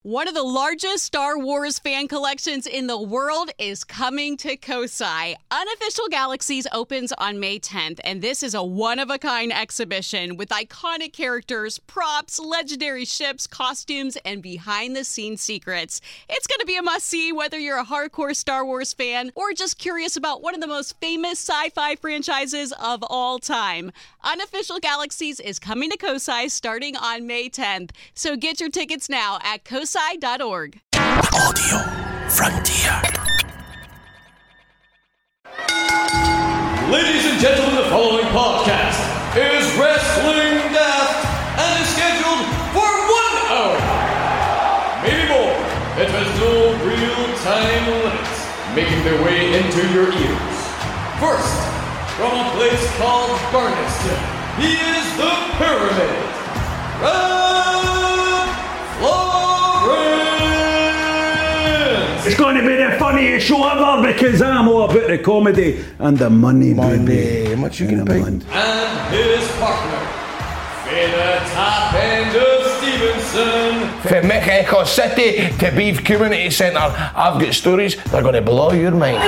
One of the largest Star Wars fan collections in the world is coming to Kosai. Unofficial Galaxies opens on May 10th, and this is a one-of-a-kind exhibition with iconic characters, props, legendary ships, costumes, and behind-the-scenes secrets. It's going to be a must-see whether you're a hardcore Star Wars fan or just curious about one of the most famous sci-fi franchises of all time. Unofficial Galaxies is coming to Kosai starting on May 10th, so get your tickets now at kosai.org. Audio Frontier. Ladies and gentlemen, the following podcast is Wrestling Daft and is scheduled for 1 hour. Maybe more. It has no real-time limits, making their way into your ears. First, from a place called Barneston, he is the Pyramid. Red Florence! It's going to be the funniest show ever because I'm all about the comedy and the money, baby. How much you can pay? And his partner, Fada Top End of Stevenson. From Mexico City to Beef Community Centre, I've got stories that are going to blow your mind.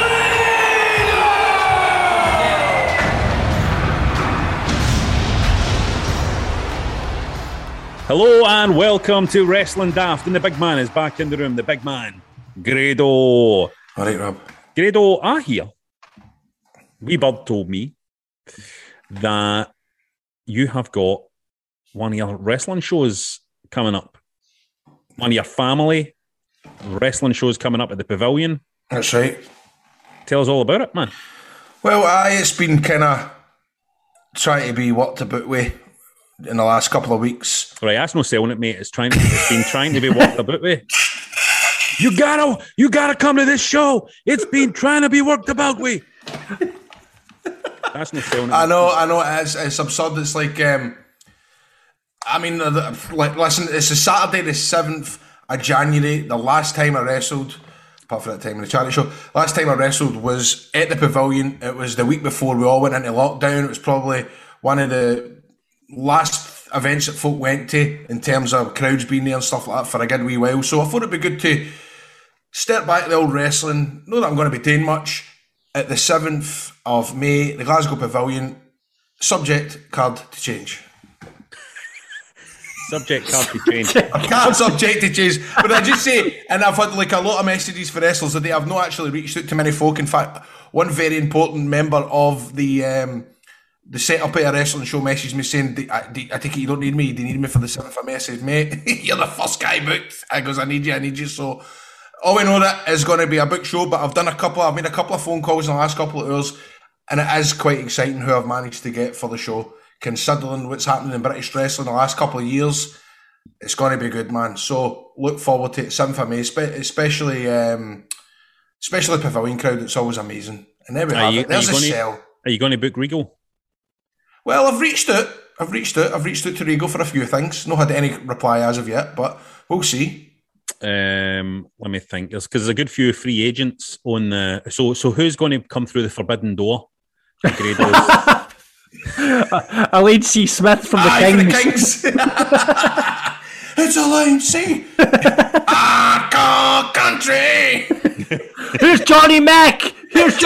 Hello and welcome to Wrestling Daft, and the big man is back in the room. The big man, Grado. All right, Rob. Grado, I hear. Wee Bird told me that you have got one of your wrestling shows coming up. One of your family wrestling shows coming up at the Pavilion. That's right. Tell us all about it, man. Well, it's been kind of trying to be worked about with in the last couple of weeks. Right, that's no selling it, mate. It's been trying to be worked about with. You gotta come to this show. It's been trying to be worked about with. That's no selling it. I know. It's absurd. It's like, listen, it's a Saturday the 7th of January. The last time I wrestled, apart from that time in the charity show, last time I wrestled was at the Pavilion. It was the week before we all went into lockdown. It was probably one of the last events that folk went to in terms of crowds being there and stuff like that for a good wee while. So I thought it'd be good to step back to the old wrestling. Not that I'm going to be doing much. At the 7th of May, the Glasgow Pavilion, subject card to change. Subject card to change. I can't subject to change, but I just say, and I've had like a lot of messages for wrestlers today. I've not actually reached out to many folk. In fact, one very important member of the setup of a wrestling show messaged me saying, I take it you don't need me. Do you need me for the 7th of May? I said, mate, you're the first guy booked. I goes, I need you. So all we know that is going to be a book show, but I've made a couple of phone calls in the last couple of hours, and it is quite exciting who I've managed to get for the show. Considering what's happening in British wrestling the last couple of years, it's going to be good, man. So look forward to it, 7th of May, especially the Pavilion crowd. It's always amazing. And there we have it. There's a sell. Are you going to book Regal? Well, I've reached out to Regal for a few things. Not had any reply as of yet, but we'll see. Let me think. There's a good few free agents on the. So who's going to come through the forbidden door? Elaine C. Smith from the Kings. It's Elaine C. Hardcore country. Here's Johnny Mac. There's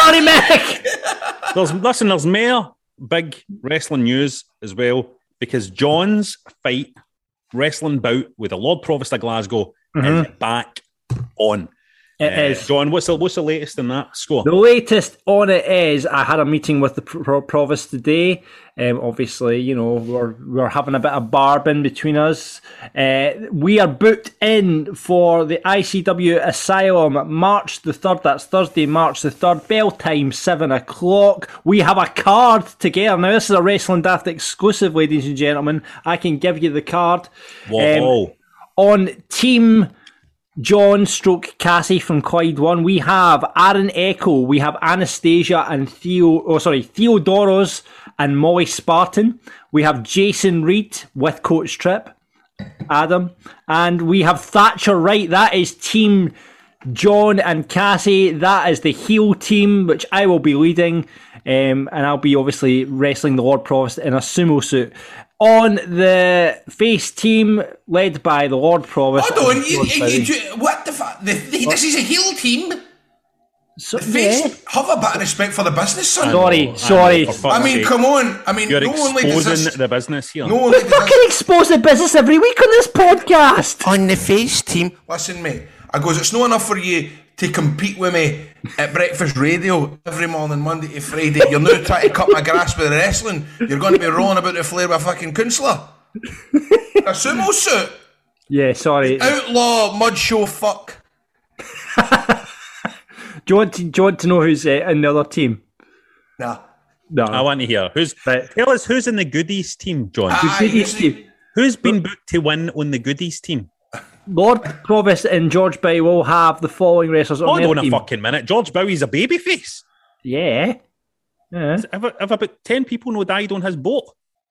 more big wrestling news as well, because John's fight wrestling bout with the Lord Provost of Glasgow is back on. It is. John, what's the latest in that score? The latest on it is I had a meeting with the Provost today. Obviously, you know, we're having a bit of barbing between us. We are booked in for the ICW Asylum March the 3rd. That's Thursday, March the 3rd. Bell time, 7 o'clock. We have a card together. Now, this is a Wrestling Daft exclusive, ladies and gentlemen. I can give you the card. Whoa. On Team John / Cassie from Clyde 1, we have Aaron Echo, we have Anastasia and Theodoros and Molly Spartan. We have Jason Reed with Coach Tripp, Adam, and we have Thatcher Wright. That is Team John and Cassie. That is the heel team, which I will be leading, and I'll be obviously wrestling the Lord Provost in a sumo suit. On the face team, led by the Lord Provost. Hold on, what the fuck? This is a heel team. So, The face, have a bit of respect for the business, son. Sorry. For fuck's I mean, sake. come on. I mean, You're no only does exposing this. the business here. No only We does this. fucking expose the business every week on this podcast. On the face team. Listen, mate. I goes, it's not enough for you to compete with me at breakfast radio every morning, Monday to Friday. You're now trying to cut my grass with wrestling. You're going to be rolling about the flare with a fucking counsellor. A sumo suit. Yeah, sorry. Outlaw mud show fuck. Do you want to know who's in the other team? Nah. No. I want to hear. Right. Tell us who's in the goodies team, John. Goodies team. Who's been booked to win on the goodies team? Lord Provost and George Bowie will have the following wrestlers on Hold their on a team. fucking minute. George Bowie's a babyface. Yeah. Have about 10 people no died on his boat?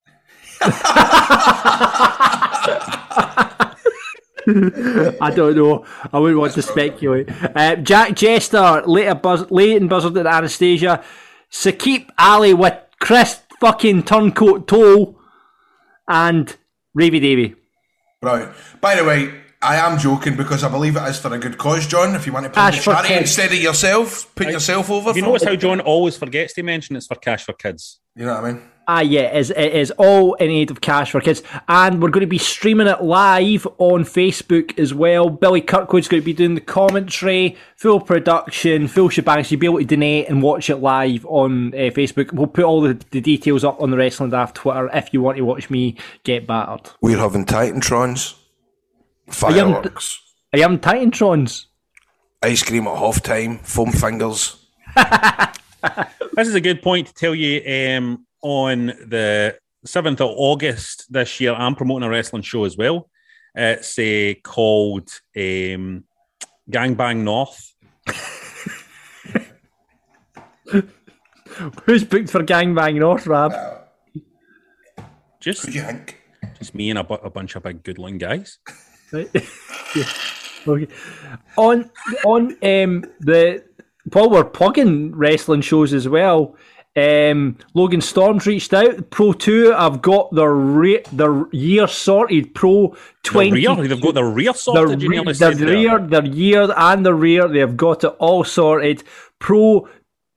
I don't know. I wouldn't want to speculate. Jack Jester, Leighton Buzzard and Anastasia, Sakip Ali with Chris fucking Turncoat Toll, and Ravy Davy. Right. By the way, I am joking because I believe it is for a good cause, John. If you want to put Cash the for charity kids. instead of yourself, put yourself over. You for notice it. how John always forgets to mention it's for Cash for Kids? You know what I mean? Yeah, it is all in aid of Cash for Kids. And we're going to be streaming it live on Facebook as well. Billy Kirkwood's going to be doing the commentary, full production, full shebang. So you'll be able to donate and watch it live on Facebook. We'll put all the details up on the Wrestling Daft Twitter if you want to watch me get battered. We're having Titantrons. Fireworks. Are you having Titantrons? Ice cream at half time. Foam fingers. This is a good point to tell you. On the 7th of August this year, I'm promoting a wrestling show as well. It's called Gangbang North. Who's booked for Gangbang North, Rab? Just What do you think? me and a bunch of big good-looking guys. Right. Yeah. Okay. On the while we're plugging wrestling shows as well, Logan Storm's reached out. Pro 2 have got their year sorted. Pro 20. They've got the rear sorted. you nearly Their said there. their year and the rear, they've got it all sorted. Pro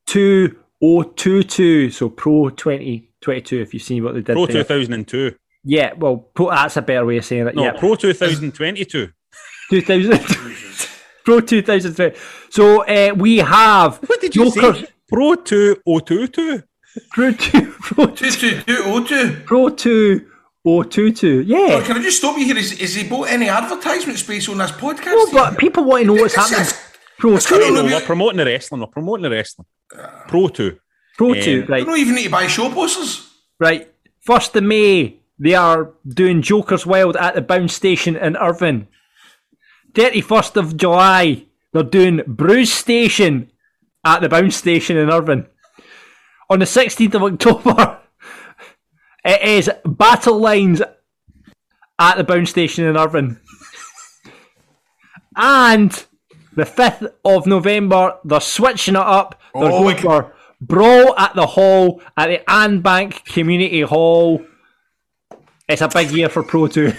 2022, so Pro 2022. If you've seen what they did Pro there. 2002. Yeah, well, that's a better way of saying it. No, Yeah, Pro 2022. 2000. Pro 2003. So we have. What did you Joker- say? Pro 2022. Pro 2. Pro 22202. Pro 2022. Yeah. Can I just stop you here? Is he bought any advertisement space on this podcast? No, but people want to know what's This happening. is- Pro I don't 2. know. No, we're promoting the wrestling. Pro 2. Pro 2, You right. don't even need to buy show posters. Right. 1st of May, they are doing Joker's Wild at the Bounce Station in Irvine. 31st of July, they're doing Bruce Station at the Bounce Station in Irvine. On the 16th of October, it is Battle Lines at the Bounce Station in Irvine. And the 5th of November, they're switching it up. They're Oh, going for Brawl at the Hall, at the Ann Bank Community Hall. It's a big year for Pro 2.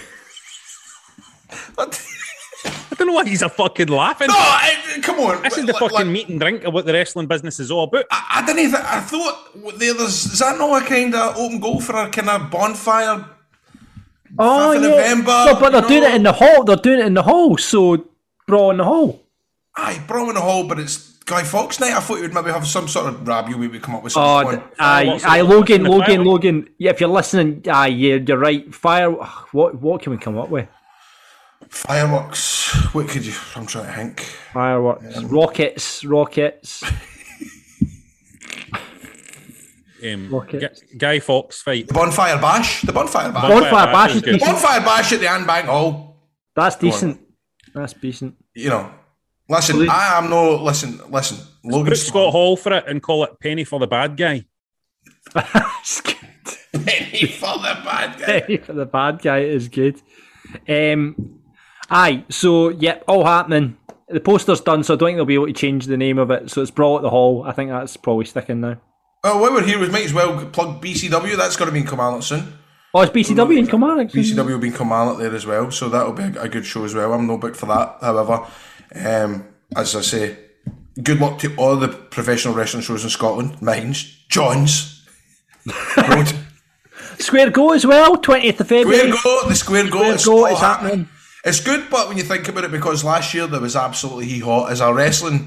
I don't know why he's a fucking laughing. No, come on. This is the fucking meat and drink of what the wrestling business is all about. I didn't even. I thought is that not a kind of open goal for a kind of bonfire? Oh, 5th of yeah. November, No, but they're you doing know? it in the hall. They're doing it in the hall, so Brawl in the hall. Aye, Brawl in the Hall, but it's Guy Fawkes night. I thought you would maybe have some sort of Rab. You would come up with something. Oh, aye, Logan. Yeah, if you're listening, aye, you're right. What can we come up with? Fireworks. What could you? I'm trying to think. Fireworks, rockets. Rockets. Guy Fawkes fight. The Bonfire Bash. The Bonfire Bash. Bonfire Bash is is good. decent. Bonfire Bash at the Ann Bank Hall. That's decent. That's decent. You know. Listen, I am no. Listen. Logan Put Scott Hall for it and call it Penny for the Bad Guy. That's good. Penny for the bad guy. Penny for the bad guy is good. Aye, so yep, all happening. The poster's done, so I don't think they'll be able to change the name of it. So it's Brawl at the Hall. I think that's probably sticking now. Oh, while we're here, we might as well plug BCW. That's got to be in Kilmarnock soon. Oh, it's BCW in Kilmarnock. BCW will be in Kilmarnock there as well, so that'll be a good show as well. I'm no booked for that, however. As I say, good luck to all the professional wrestling shows in Scotland. Mine's, John's. Square Go as well, 20th of February. Square Go, It's happening. It's good, but when you think about it, because last year there was absolutely hee-haw. As a wrestling,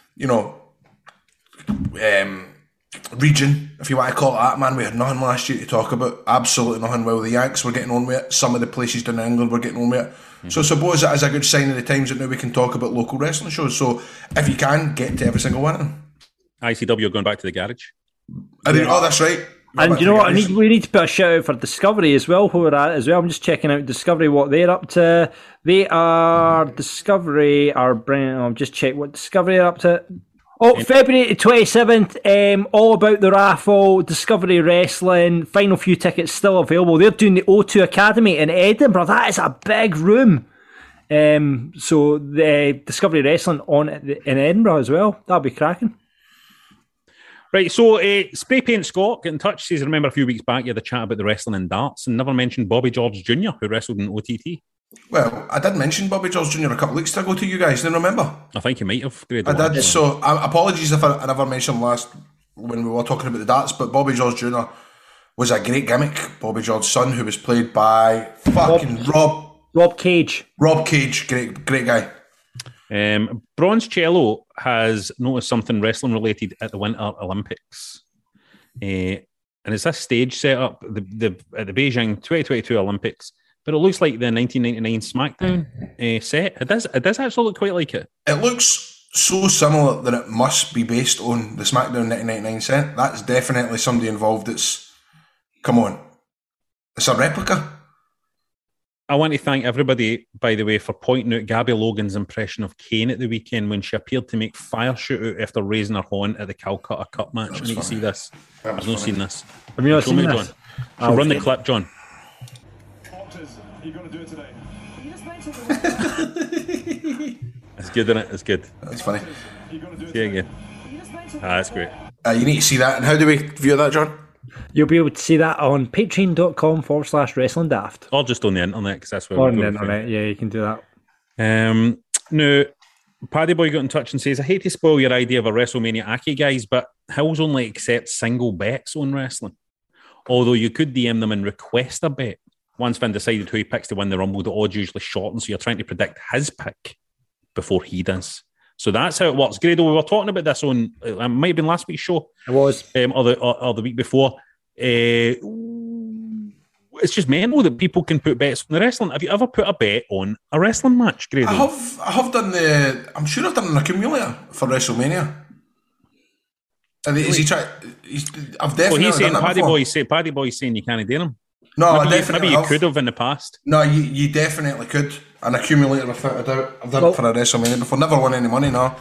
region, if you want to call it that, man, we had nothing last year to talk about. Absolutely nothing. Well, the Yanks were getting on with it. Some of the places down in England were getting on with it. Mm-hmm. So I suppose that is a good sign of the times that now we can talk about local wrestling shows. So if you can, get to every single one of them. ICW are going back to the garage. Oh, that's right. And you know what? We need to put a shout out for Discovery as well, who we're at as well. I'm just checking out Discovery, what they're up to. I'll just check what Discovery are up to. Oh, February 27th, all about the raffle, Discovery Wrestling, final few tickets still available. They're doing the O2 Academy in Edinburgh. That is a big room. So the Discovery Wrestling in Edinburgh as well. That'll be cracking. Right, so Spray Paint Scott get in touch, says, I remember a few weeks back you had a chat about the wrestling in darts and never mentioned Bobby George Jr., who wrestled in OTT. Well, I did mention Bobby George Jr. a couple of weeks ago to you guys, didn't remember? I think you might have. I did, so apologies if I never mentioned when we were talking about the darts, but Bobby George Jr. was a great gimmick. Bobby George's son, who was played by Rob Cage. Rob Cage, great guy. Bronze Cello has noticed something wrestling related at the Winter Olympics. And it's this stage set up at the Beijing 2022 Olympics, but it looks like the 1999 SmackDown set. It does actually look quite like it. It looks so similar that it must be based on the SmackDown 1999 set. That's definitely somebody involved come on. It's a replica. I want to thank everybody, by the way, for pointing out Gabby Logan's impression of Kane at the weekend when she appeared to make fire shoot out after raising her horn at the Calcutta Cup match. I need to see this. I've not seen this. Have you not seen this? John. So run the clip, John. You're going to do it today. It's good, isn't it? It's good. That's funny. See it again. That's great. You need to see that. And how do we view that, John? You'll be able to see that on patreon.com/wrestling daft. Or just on the internet, because that's where we're on the internet. Yeah, you can do that. Now, Paddy Boy got in touch and says, I hate to spoil your idea of a WrestleMania Aki, guys, but Hills only accepts single bets on wrestling. Although you could DM them and request a bet. Once Finn decided who he picks to win the Rumble, the odds usually shorten, so you're trying to predict his pick before he does. So that's how it works. Grado, we were talking about this on, it might have been last week's show. It was. Or the week before. It's just mental that people can put bets on the wrestling. Have you ever put a bet on a wrestling match, Grado? I have done I'm sure I've done an accumulator for WrestleMania. And is he trying? I've definitely he's saying done that Paddy Boy's saying you can't do them. No, maybe you could have in the past. No, you definitely could. An accumulator, without a doubt. I've done it for a WrestleMania before. Never won any money, no.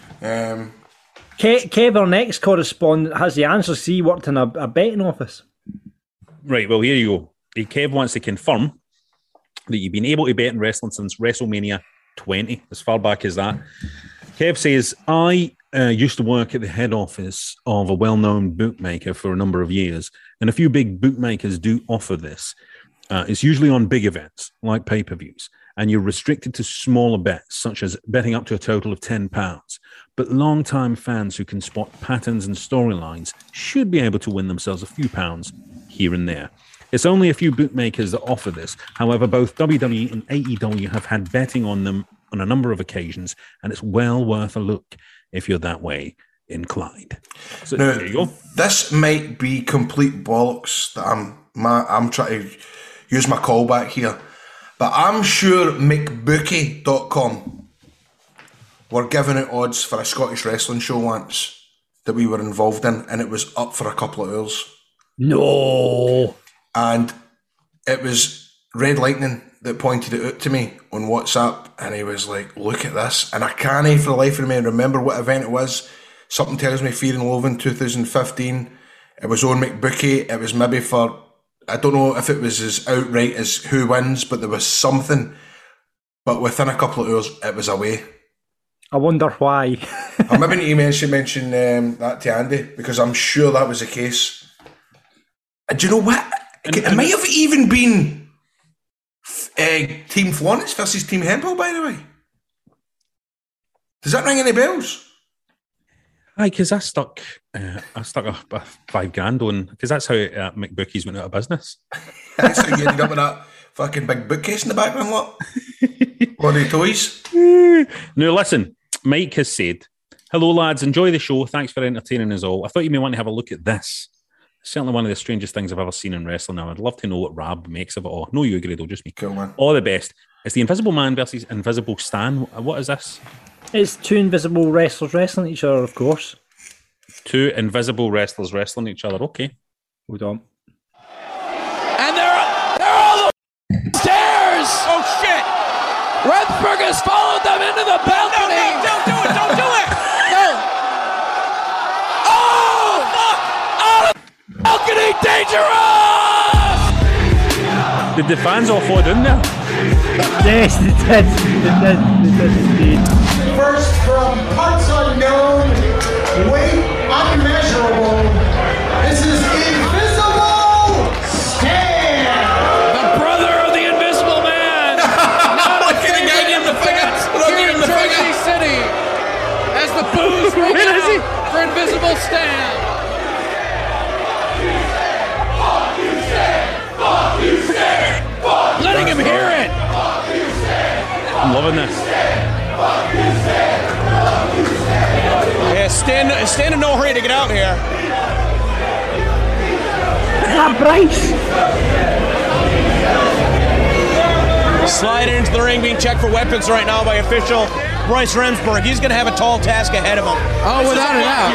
Kev, our next correspondent, has the answers. He worked in a betting office. Right, well, here you go. Kev wants to confirm that you've been able to bet in wrestling since WrestleMania 20, as far back as that. Kev says, I used to work at the head office of a well-known bookmaker for a number of years, and a few big bookmakers do offer this. It's usually on big events, like pay-per-views, and you're restricted to smaller bets, such as betting up to a total of £10. But long-time fans who can spot patterns and storylines should be able to win themselves a few pounds here and there. It's only a few bookmakers that offer this. However, both WWE and AEW have had betting on them on a number of occasions, and it's well worth a look if you're that way inclined. So now, there you go. This might be complete bollocks that I'm trying to use my callback here, but I'm sure McBookie.com were giving out odds for a Scottish wrestling show once that we were involved in, and it was up for a couple of hours. No. And it was Red Lightning that pointed it out to me on WhatsApp, and he was like, look at this. And I can't for the life of me remember what event it was. Something tells me Fear and Loathing 2015. It was on McBookie. It was maybe for, I don't know if it was as outright as who wins, but there was something. But within a couple of hours, it was away. I wonder why. I maybe need to mention that to Andy, because I'm sure that was the case. Do you know what? It might have even been Team Florence versus Team Hempel, by the way. Does that ring any bells? Aye, because I stuck a $5,000 on, because that's how McBookies went out of business. That's how you ended up with that fucking big bookcase in the background, what? Bloody toys. Now, listen, Mike has said, hello, lads, enjoy the show. Thanks for entertaining us all. I thought you may want to have a look at this. Certainly one of the strangest things I've ever seen in wrestling. I'd love to know what Rab makes of it all. No, you, Grado, just me. Cool, man. All the best. It's the Invisible Man versus Invisible Stan. What is this? It's two invisible wrestlers wrestling each other, of course. Two invisible wrestlers wrestling each other. Okay. Hold on. And they're all the stairs! Oh, shit! Rendsburg has followed them into the balcony! No, don't do it! Don't do it! No! Oh! Fuck! Out of the balcony! Dangerous! Did the fans all fall down there? Yes, they did. They did indeed. First from parts unknown, weight unmeasurable, this is Invisible Stan! The brother of the Invisible Man! Not a favorite in the fans here in Jersey City as the boos ring out for Invisible Stan. Letting him hear it! I'm loving this. Yeah, stand in no hurry to get out here. Is that Bryce? Slide into the ring, being checked for weapons right now by official Bryce Remsburg. He's going to have a tall task ahead of him. Oh, without a doubt.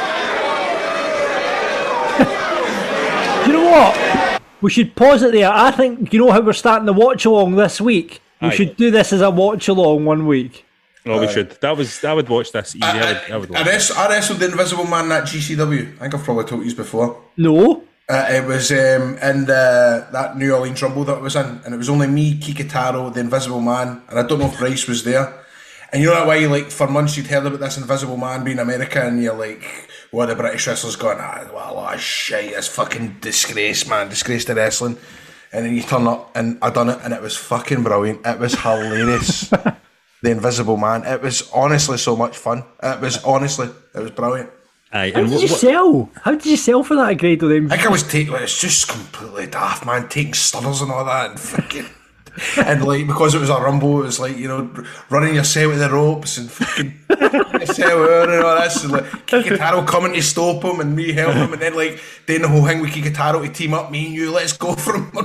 You know what? We should pause it there. I think, you know how we're starting the watch along this week? We should do this as a watch along 1 week. Oh, we should. I would watch this easy. I would watch I wrestled the Invisible Man at GCW. I think I've probably told you before. No. It was in that New Orleans Rumble that it was in, and it was only me, Kikutaro, the Invisible Man, and I don't know if Bryce was there. And you know that way, like, for months you'd heard about this Invisible Man being America, and you're like, what, the British wrestlers going, well, shit, it's fucking disgrace, man, disgrace to wrestling. And then you turn up, and I done it, and it was fucking brilliant. It was hilarious. The Invisible Man. It was honestly so much fun. It was brilliant. Aye, How did you sell? How did you sell for that Grado then? I think I was taking, it's just completely daft, man, taking stunners and all that, and fucking, and like, because it was a Rumble, it was like, you know, running yourself with the ropes and fucking yourself and all this, and like, Kikutaro coming to stop him and me helping him, and then like, doing the whole thing with Kikutaro to team up, me and you, let's go for him.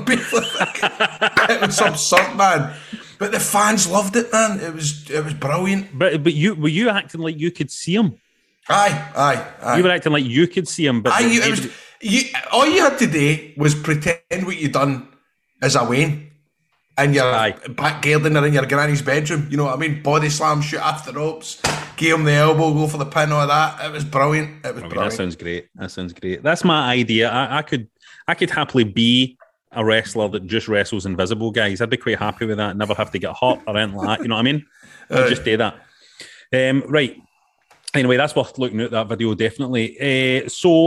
It was absurd, man. But the fans loved it, man. It was brilliant. But were you acting like you could see him? Aye. You were acting like you could see him, but all you had to do was pretend what you done as a Wayne, and you're back Gerdiner in your granny's bedroom. You know what I mean? Body slam, shoot off the ropes, give him the elbow, go for the pin, all that. It was brilliant. Brilliant. That sounds great. That's my idea. I could happily be a wrestler that just wrestles invisible guys. I'd be quite happy with that. Never have to get hurt or anything like that. You know what I mean? I'd just do that. Right. Anyway, that's worth looking at, that video, definitely.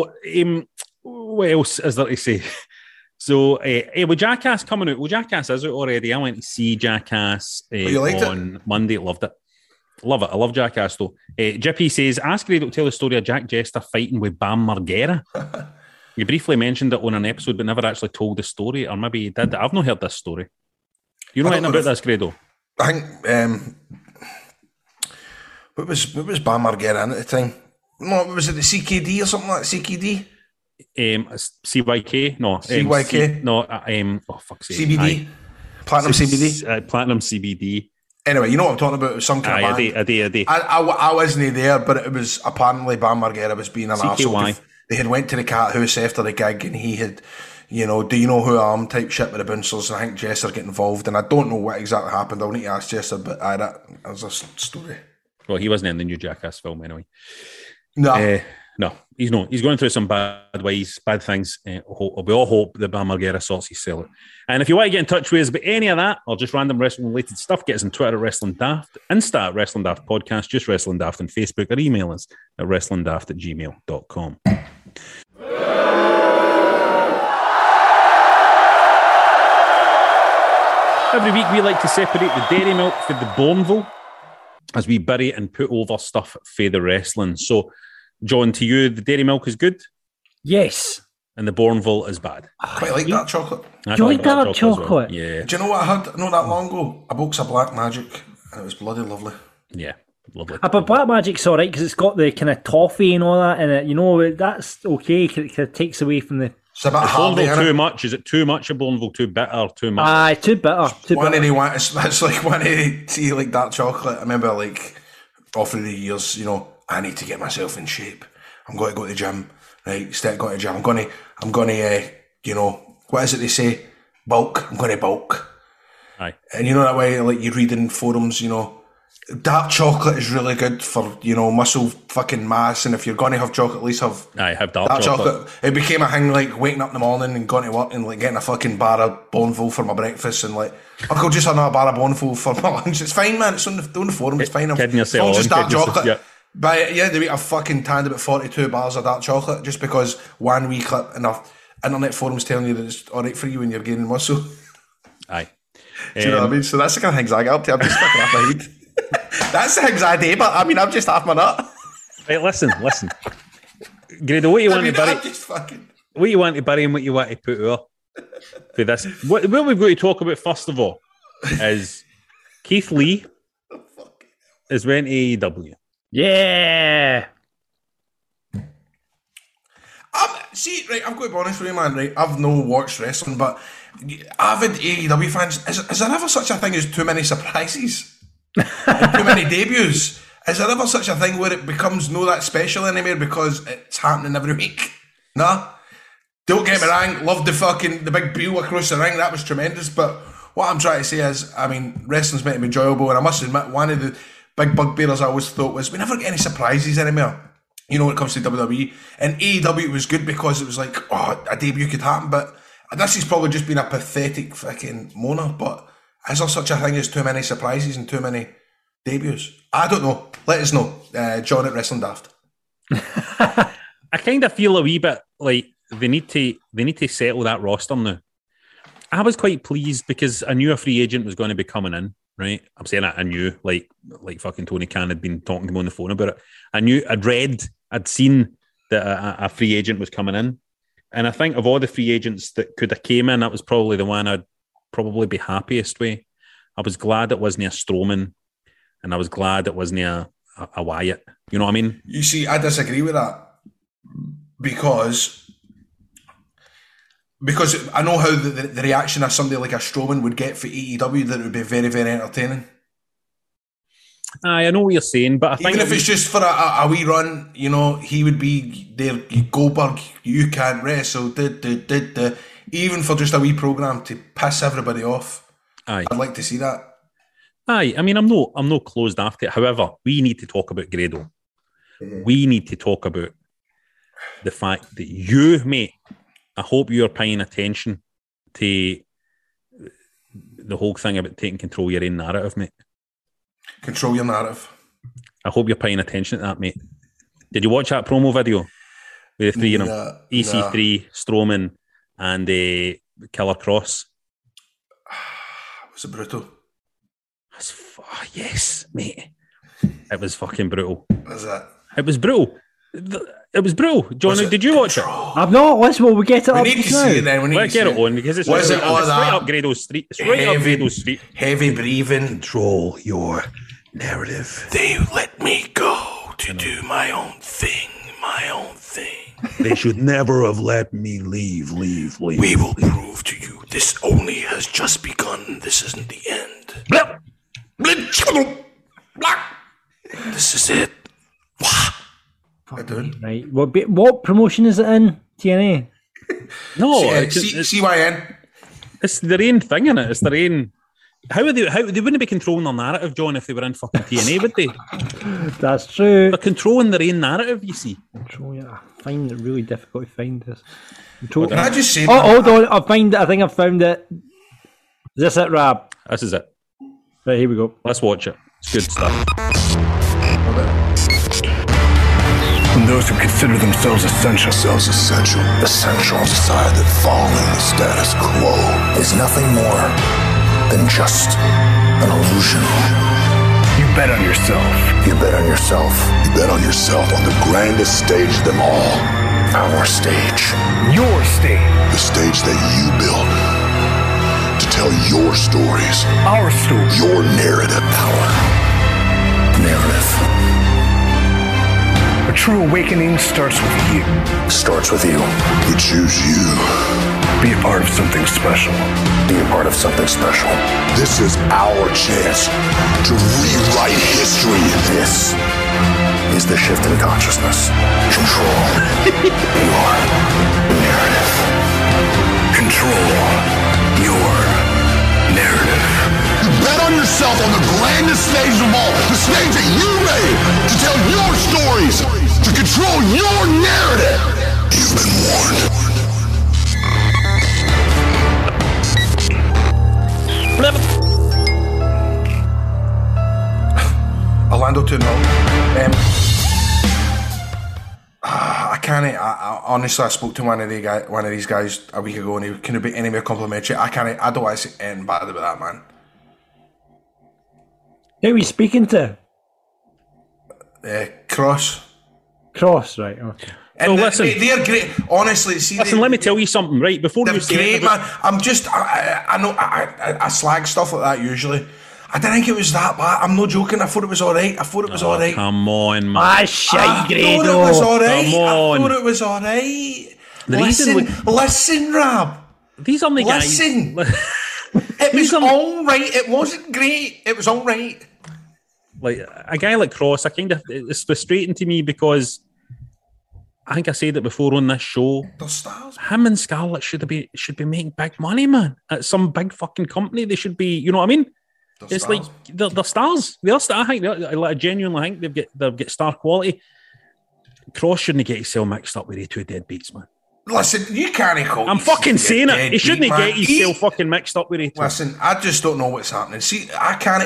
What else is there to say? So, with Jackass coming out, Jackass is out already. I went to see Jackass on Monday. Loved it. Love it. I love Jackass, though. Jippy says, ask Grado to tell the story of Jack Jester fighting with Bam Margera. You briefly mentioned it on an episode, but never actually told the story, or maybe you did. I've not heard this story. You know anything about this, Grado? I think, what was Bam Margera in at the time? No, was it the CKD or something like that? CKD? CYK? No. CYK? Oh, fuck's sake. CBD? Aye. Platinum CBD? Platinum CBD. Anyway, you know what I'm talking about. It was some kind of band. I did. I wasn't there, but it was apparently Bam Margera was being an arsehole. They had went to the cat house after the gig, and he had, you know, do you know who I am type shit with the bouncers, and I think Jester get involved, and I don't know what exactly happened. I'll need to ask Jester, but that was a story. Well, he wasn't in the new Jackass film anyway. No. No, he's not. He's going through some bad ways, bad things. We all hope that Bam Margera sorts his sell it. And if you want to get in touch with us about any of that or just random wrestling-related stuff, get us on Twitter at Wrestling Daft, Insta at Wrestling Daft Podcast, just Wrestling Daft on Facebook, or email us at wrestlingdaft@gmail.com. Every week we like to separate the dairy milk from the Bourneville as we bury and put over stuff for the wrestling. So, John, to you, the dairy milk is good? Yes. And the Bourneville is bad? Quite like dark chocolate. Do you like dark chocolate? Well. Yeah. Do you know what I had not that long ago? A box of Black Magic, and it was bloody lovely. Yeah, lovely. But Black Magic's alright because it's got the kind of toffee and all that in it. You know, that's okay. It takes away from the... It's a bit hardy, hardy, too much? Is it too much of Bourneville? Too bitter? Too much? Aye, too bitter. It's like when I see like dark chocolate. I remember like all through the years, you know, I need to get myself in shape. I'm going to go to the gym, right? Instead of going to the gym, I'm going to, you know, what is it they say? Bulk. I'm going to bulk. Aye. And you know that way, like you read in forums, you know, dark chocolate is really good for, you know, muscle fucking mass. And if you're going to have chocolate, at least have dark chocolate. It became a thing like waking up in the morning and going to work and like getting a fucking bar of Bourneville for my breakfast and like, I'll just have another bar of Bourneville for my lunch. It's fine, man. It's on the forum. It's fine. Kidding yourself. It's dark chocolate. Yeah. But yeah, the week I've fucking tanned about 42 bars of dark chocolate just because one wee clip in a internet forum's telling you that it's alright for you when you're gaining muscle. Aye. Do you know what I mean? So that's the kind of things I get up to. I'm just fucking off my head. That's the things I do, but I mean, I'm just half my nut. Right, listen. Grado, what you want to bury? I'm just fucking... What you want to bury and what you want to put out for this? What we've got to talk about first of all is Keith Lee is went to AEW. Yeah. See, right, I've got to be honest with you, man, right? I've no watched wrestling, but avid AEW fans, is there ever such a thing as too many surprises? And too many debuts? Is there ever such a thing where it becomes no that special anymore because it's happening every week? Nah. Don't get me wrong, loved the big Bill across the ring, that was tremendous, but what I'm trying to say is, I mean, wrestling's meant to be enjoyable, and I must admit, one of the big bugbears I always thought was, we never get any surprises anymore. You know, when it comes to WWE. And AEW was good because it was like, oh, a debut could happen, but this has probably just been a pathetic fucking moaner, but is there such a thing as too many surprises and too many debuts? I don't know. Let us know. John at Wrestling Daft. I kind of feel a wee bit like they need to settle that roster now. I was quite pleased because I knew a free agent was going to be coming in, right? I'm saying that I knew, like fucking Tony Khan had been talking to me on the phone about it. I'd seen that a free agent was coming in. And I think of all the free agents that could have came in, that was probably the one I'd probably be happiest with. I was glad it wasn't a Strowman, and I was glad it wasn't a Wyatt. You know what I mean? You see, I disagree with that because I know how the reaction of somebody like a Strowman would get for AEW, that it would be very, very entertaining. I know what you're saying, but I think even if it's just for a wee run, you know, he would be there. Goldberg, you can't wrestle. Even for just a wee program to piss everybody off. Aye. I'd like to see that. Aye, I mean, I'm no closed after it. However, we need to talk about Grado. Mm-hmm. We need to talk about the fact that you, mate, I hope you're paying attention to the whole thing about taking control of your own narrative, mate. Control your narrative. I hope you're paying attention to that, mate. Did you watch that promo video with the three of them? EC3, Strowman, and Killer Cross? Was it brutal? Yes, mate. It was fucking brutal. Was it? It was brutal. It was brutal. John, did you watch it? I've not. Well, we get it up. We need to see it then. Let's get it on because it's right up Grado's street. It's right up Grado's street. Heavy breathing. Control your narrative. They let me go to do my own thing. They should never have let me leave. We will prove to you this only has just begun. This isn't the end. This is it. Right. What promotion is it in? TNA? No, CYN. It's their own thing, innit? It's their own. How they wouldn't be controlling their narrative, John, if they were in fucking TNA, would they? That's true. They're controlling their own narrative, you see. I find it really difficult to find this. Can I just say? Hold on. I think I've found it. Is this it, Rab? This is it. Right, here we go. Let's watch it. It's good stuff. From those who consider themselves essential, decide that following the status quo is nothing more than just an illusion. You bet on yourself. You bet on yourself. You bet on yourself on the grandest stage of them all. Our stage. Your stage. The stage that you built to tell your stories. Our story. Your narrative. Our narrative. A true awakening starts with you. Starts with you. We choose you. Be a part of something special. Be a part of something special. This is our chance to rewrite history. This is the shift in consciousness. Control your narrative. Control your narrative. You bet on yourself on the grandest stage of all, the stage that you made to tell your stories, to control your narrative. You've been warned. Orlando 2-0. I can't. I honestly, I spoke to one of these guys a week ago, and he couldn't be any more complimentary. I don't want to say anything bad about that man. Who are we speaking to? Cross. Cross, right? Okay. And well, listen, they're great. Honestly, let me tell you something, right? Before you say great, man. I'm just. I know. I slag stuff like that usually. I didn't think it was that bad. I'm not joking. I thought it was all right. All right. Come on, man. I thought it was all right. I thought it was all right. Listen, Rab. These are the guys. Listen. It was all right. It wasn't great. It was all right. Like a guy like Cross, it's frustrating to me because I think I said it before on this show. They're stars. Him and Scarlett should be making big money, man. At some big fucking company, they should be. You know what I mean? They're stars. Like they're stars. They're stars. I genuinely think they've got star quality. Cross shouldn't get himself mixed up with the two deadbeats, man. Listen, you can't call. I'm fucking saying it. He shouldn't get himself fucking mixed up with the two. Listen, I just don't know what's happening. See, I can't.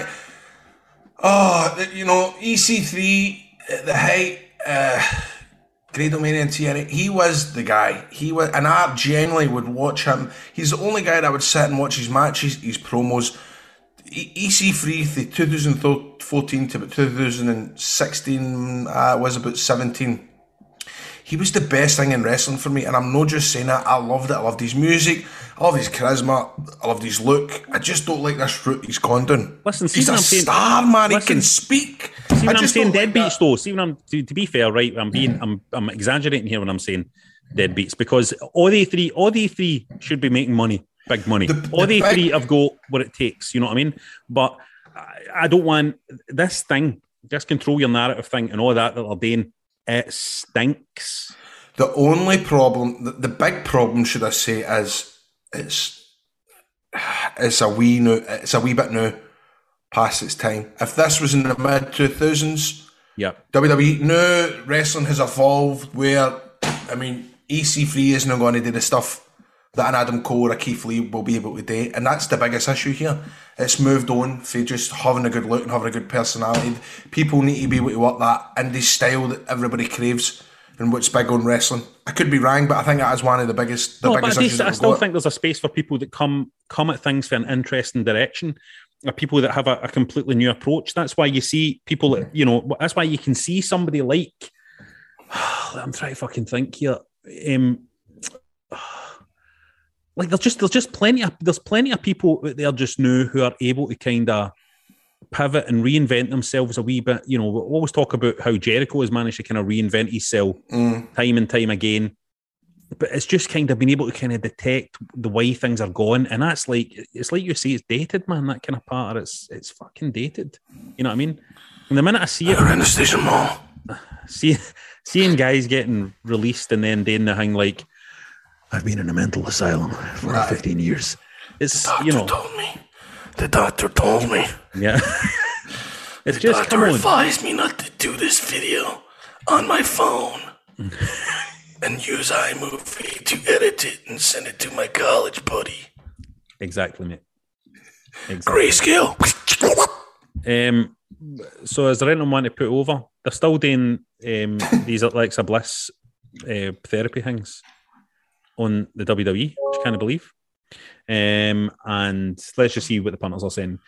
EC3 at the height, Great-O-Mania and TNA, he was the guy. And I genuinely would watch him. He's the only guy that would sit and watch his matches, his promos. EC3 from 2014 to about 2016 was about 17. He was the best thing in wrestling for me, and I'm not just saying that. I loved it. I loved his music. I loved his charisma. I loved his look. I just don't like this route he's gone down. Listen, he's a star, man. He can speak. See when I'm saying deadbeats, though. See when I'm to be fair, right? I'm exaggerating here when I'm saying deadbeats because all the three should be making money, big money. All the three have got what it takes. You know what I mean? But I don't want this thing. Just control your narrative thing and all that they're doing. It stinks. The only problem, the big problem, should I say, is it's a wee bit now past its time. If this was in the mid 2000s, WWE now wrestling has evolved where, I mean, EC3 isn't going to do the stuff that an Adam Cole or a Keith Lee will be able to do, and that's the biggest issue here. It's moved on for just having a good look and having a good personality. People need to be able to work that indie style that everybody craves and what's big on wrestling. I could be wrong, but I think that is one of the biggest issues. I still think there's a space for people that come at things for an interesting direction, or people that have a completely new approach. That's why you see people that, that's why you can see somebody like, I'm trying to fucking think here. Like there's just plenty of people out there just now who are able to kind of pivot and reinvent themselves a wee bit. We always talk about how Jericho has managed to kind of reinvent himself time and time again. But it's just kind of been able to kind of detect the way things are going. And that's it's like you say, it's dated, man, that kind of part. It's fucking dated. You know what I mean? And the minute I see it... in the station mall. Seeing guys getting released and then doing the thing like, I've been in a mental asylum for 15 years. It's, The doctor told me. Yeah. It's just, doctor advised me not to do this video on my phone and use iMovie to edit it and send it to my college buddy. Exactly, mate. Exactly. Grayscale. So is there anyone want to put over? They're still doing these Alexa Bliss therapy things on the WWE, which I can't believe. And let's just see what the punters are saying.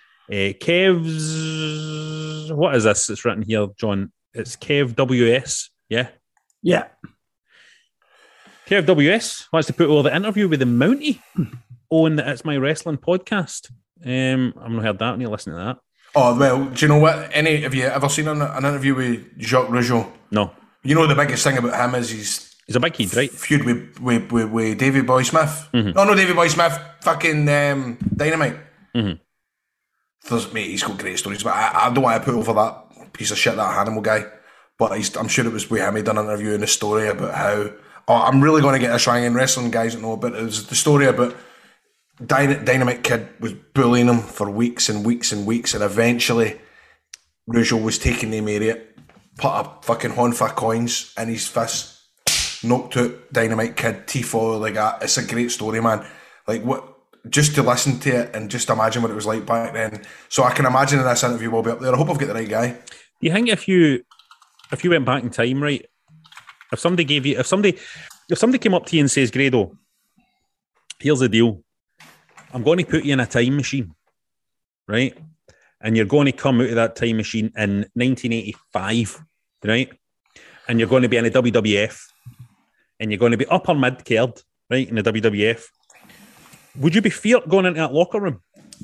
Kev's, what is this? It's written here, John. It's Kev WS. Yeah. Yeah. Kev WS wants to put over the interview with the Mountie on the It's My Wrestling podcast. I've not heard that. I need to listen to that. Oh, well, do you know what? Have you ever seen an interview with Jacques Rougeau? No. You know the biggest thing about him is he's a big kid, right? Feud with Davey Boy Smith. Mm-hmm. No, Davey Boy Smith. Fucking Dynamite. Mm-hmm. Mate, he's got great stories, but I don't want to put over that piece of shit, that Hannibal guy. But I'm sure it was with him. He done an interview in a story about how. Oh, I'm really going to get a try in wrestling guys that know about it. It was the story about Dynamite Kid was bullying him for weeks and weeks and weeks, and eventually Rougeau was taking the immediate, put a fucking Honfa coins in his fist, knocked out Dynamite Kid, T4, like that. It's a great story, man. Like, what? Just to listen to it and just imagine what it was like back then. So I can imagine in this interview will be up there. I hope I've got the right guy. Do you think if you went back in time, right? If somebody came up to you and says, Grado, here's the deal. I'm going to put you in a time machine, right? And you're going to come out of that time machine in 1985, right? And you're going to be in a WWF, and you're going to be upper mid-card, right, in the WWF. Would you be feared going into that locker room?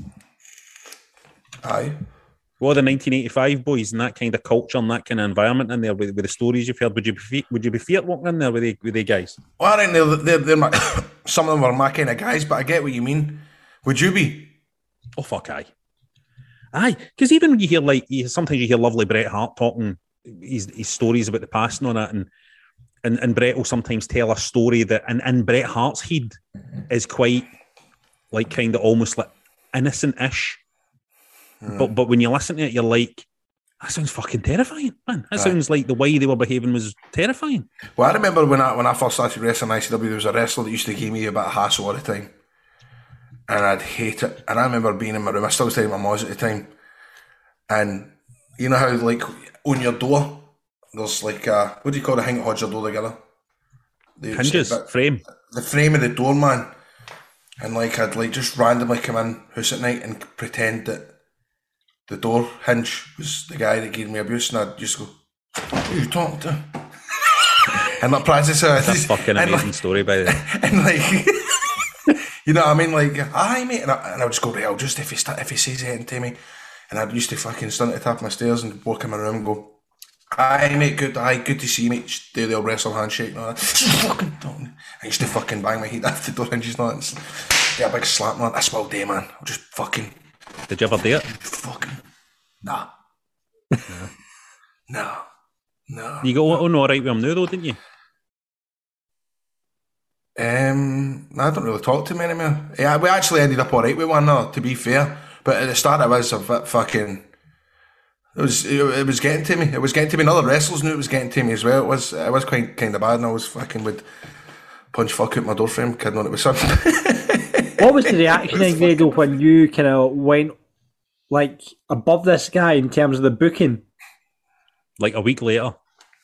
Aye. What are the 1985 boys and that kind of culture and that kind of environment in there with the stories you've heard? Would you be feared walking in there with the guys? Well, I think they're my, some of them are my kind of guys, but I get what you mean. Would you be? Oh, fuck, aye. Aye, because even when you hear, sometimes you hear lovely Bret Hart talking his stories about the past and all that, and Bret will sometimes tell a story that, and Bret Hart's head is quite, like, kind of almost like innocent-ish. But when you listen to it, you're like, that sounds fucking terrifying, man. That sounds like the way they were behaving was terrifying. Well, I remember when I first started wrestling in ICW, there was a wrestler that used to give me a bit of hassle all the time. And I'd hate it. And I remember being in my room, I still was staying with my moms at the time. And you know how, like, on your door, there's like a, what do you call the thing that holds your door together? Hinges, frame. The frame of the door, man. And like, I'd like just randomly come in house at night and pretend that the door hinge was the guy that gave me abuse, and I'd just go, "Who are you talking to?" And like, practice it. That's a fucking amazing story, by the way. And like, you know what I mean? Like, aye, mate. And I would just go, "Well, just if he says anything to me," and I'd used to fucking stand at the top of my stairs and walk in my room and go, "Aye, mate, good to see you, mate." Just do the old wrestle handshake and all that. Fucking don't. I used to fucking bang my head after the door hinges and all that. Get a big slap, man. That's all day, man. I'll just fucking. Did you ever do it? Fucking. Nah. No. You got on all right with him now, though, didn't you? I don't really talk to him anymore. Yeah, we actually ended up all right with one another, to be fair. But at the start, I was a bit fucking. It was getting to me. It was getting to me. And other wrestlers knew it was getting to me as well. It was quite kind of bad, and I was fucking would punch fuck out my door frame, kidding on it with something. What was the reaction in Grado when you kind of went like above this guy in terms of the booking? Like a week later.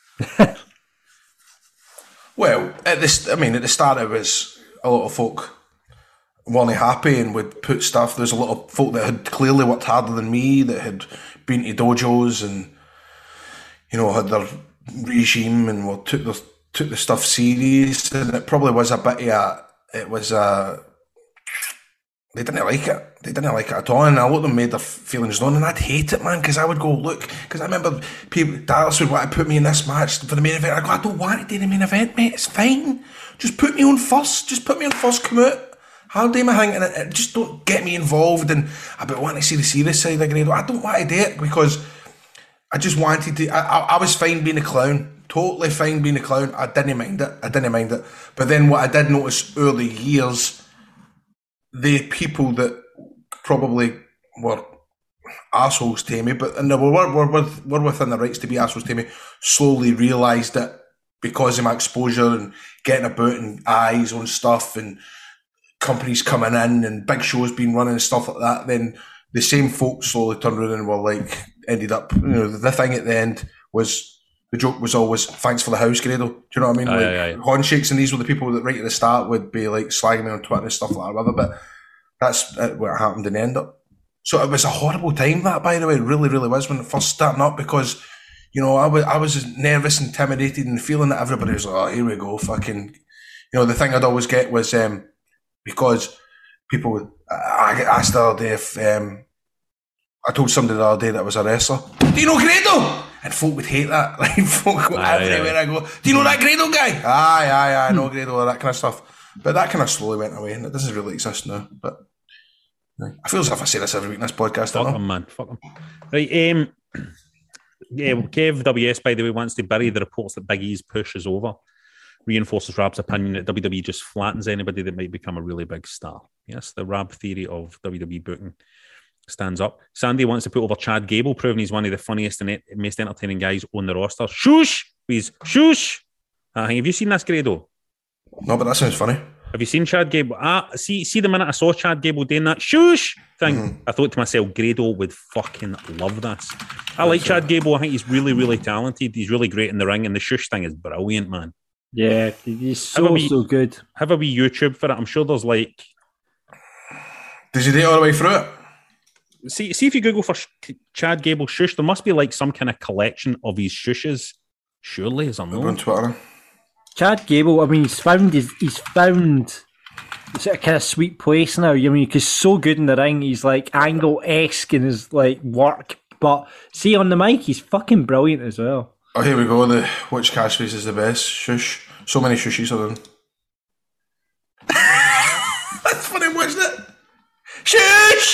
Well, at the start it was a lot of folk weren't happy and would put stuff. There's a lot of folk that had clearly worked harder than me, that had been to dojos and, you know, had their regime and took the stuff serious. And it probably was a bit of they didn't like it. They didn't like it at all. And a lot of them made their feelings known. And I'd hate it, man, because I would go, look, because I remember people, Dallas would want to put me in this match for the main event. I'd go, I don't want to do the main event, mate. It's fine. Just put me on first. Come out. I'll do my thing. And just don't get me involved in about wanting to see the serious side of Grado. I don't want to do it because I just wanted to. I was fine being a clown. Totally fine being a clown. I didn't mind it. But then what I did notice early years, the people that probably were assholes to me, but were within the rights to be assholes to me, slowly realised that because of my exposure and getting about and eyes on stuff and companies coming in and big shows being running and stuff like that, then the same folks slowly turned around and were like, ended up, you know, the thing at the end was, the joke was always, thanks for the house, Grado. Do you know what I mean? Handshakes, and these were the people that right at the start would be like slagging me on Twitter and stuff like that, whatever. But That's what happened in the end up. So it was a horrible time, that, by the way. It really, really was when it first starting up, because, you know, I was nervous, intimidated, and feeling that everybody was like, oh, here we go, fucking. You know, the thing I'd always get was because people would, I asked the other day if, I told somebody the other day that was a wrestler, do you know Grado? And folk would hate that. Like, folk everywhere I go, do you know that Grado guy? Aye, I know Grado, all that kind of stuff. But that kind of slowly went away, and it doesn't really exist now. But I feel as if I say this every week in this podcast. Fuck him, man. Fuck him. Right, yeah, Kev WS, by the way, wants to bury the reports that Big E's push is over. Reinforces Rab's opinion that WWE just flattens anybody that might become a really big star. Yes, the Rab theory of WWE booking stands up. Sandy wants to put over Chad Gable, proving he's one of the funniest and most entertaining guys on the roster. Shush! Please, shush! Have you seen this, Grado? No, but that sounds funny. Have you seen Chad Gable? See the minute I saw Chad Gable doing that shush thing, I thought to myself, Grado would fucking love this. I like Chad Gable. I think he's really, really talented. He's really great in the ring, and the shush thing is brilliant, man. Yeah, he's so good. Have a wee YouTube for it. I'm sure there's like... Did you do it all the way through it? See if you Google for Chad Gable shush, there must be like some kind of collection of his shushes. Surely, is there not? On Twitter. Chad Gable, I mean, he's found it's a kind of sweet place now. I mean, he's so good in the ring. He's like Angle-esque in his like work, but see on the mic, he's fucking brilliant as well. Oh, here we go. Which catchphrase is the best? Shush. So many shushies are done. That's funny, wasn't it? Shush!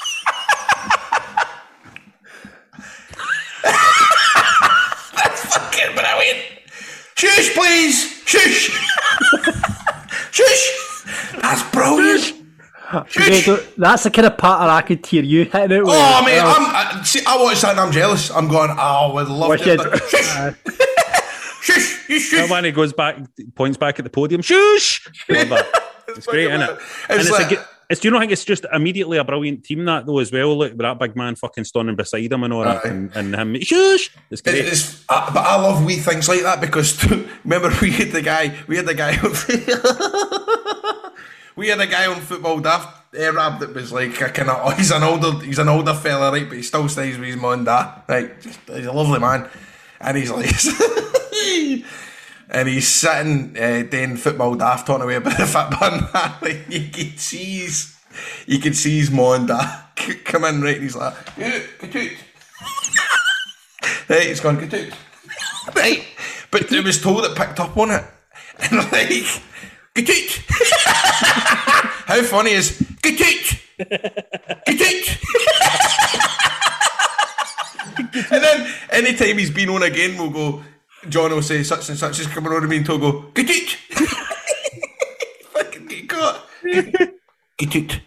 That's fucking brilliant. Shush, please. Shush. Shush. That's brilliant. That's the kind of pattern I could hear you hitting it with. Oh, mate, I watched that and I'm jealous. I'm going, I would love to. Shush. Shush. When he goes back, points back at the podium, shush. Love that. It's great, isn't it? Do you not think it's just immediately a brilliant team that though as well? Look, with that big man fucking standing beside him and all that, and him shush. It's great. But I love wee things like that because remember we had the guy on Football Daft Rab that was like a kind of he's an older fella, right? But he still stays with his mum and dad. Right, he's a lovely man, and he's like. And he's sitting doing Football Daft talking away about the fat bun. Like, you can see his mom and dad come in, right? And he's like, "Good." Right, he's gone, "Good." Right, but it was told it picked up on it, and like, "Good." How funny is "Good"? And then anytime he's been on again, we'll go. John will say such and such is coming on to me and he'll go, "Good it." Fucking get caught. Good it.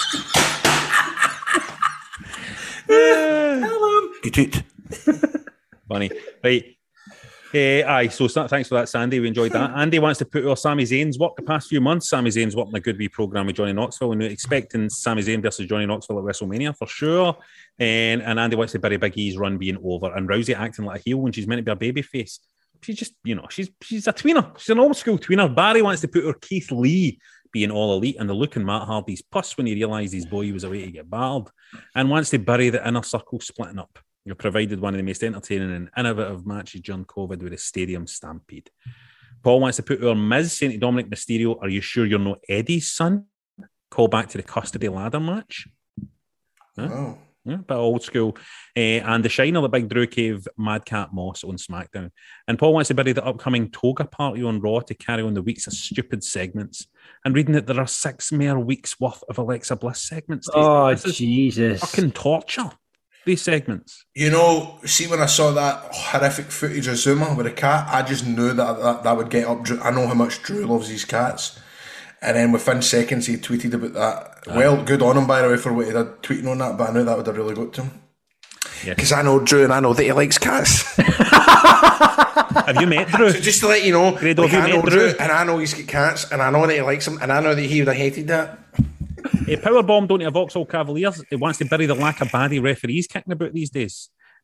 Hello. Good it. Funny. Right. Aye, so thanks for that, Sandy. We enjoyed that. Andy wants to put our Sami Zayn's work the past few months. Sami Zayn's worked in a good wee programme with Johnny Knoxville, and we're expecting Sami Zayn versus Johnny Knoxville at WrestleMania for sure. And Andy wants to bury Big E's run being over, and Rousey acting like a heel when she's meant to be a baby face. She's just, she's a tweener. She's an old school tweener. Barry wants to put her Keith Lee being all elite, and the look in Matt Hardy's puss when he realised his boy was away to get battered, and wants to bury the inner circle splitting up. You've provided one of the most entertaining and innovative matches during COVID with a stadium stampede. Paul wants to put our Miz saying to Dominic Mysterio, "Are you sure you're not Eddie's son?" Call back to the custody ladder match. Huh? Oh. Yeah, bit old school. And the Shiner, the big Drew Cave, Madcap Moss on SmackDown. And Paul wants to bury the upcoming Toga party on Raw to carry on the weeks of stupid segments. And reading that there are 6 more weeks worth of Alexa Bliss segments. Oh, Jesus. Fucking torture. These segments. You know, see when I saw that horrific footage of Zuma with a cat, I just knew that would get up Drew. I know how much Drew loves his cats. And then within seconds he tweeted about that. Well, good on him by the way for what he did tweeting on that, but I knew that would have really got to him. Because I know Drew and I know that he likes cats. Have you met Drew? So just to let you know, Grado, like, have you met Drew? And I know he's got cats, and I know that he likes them, and I know that he would have hated that. Powerbomb don't have Vauxhall Cavaliers. He wants to bury the lack of baddie referees kicking about these days.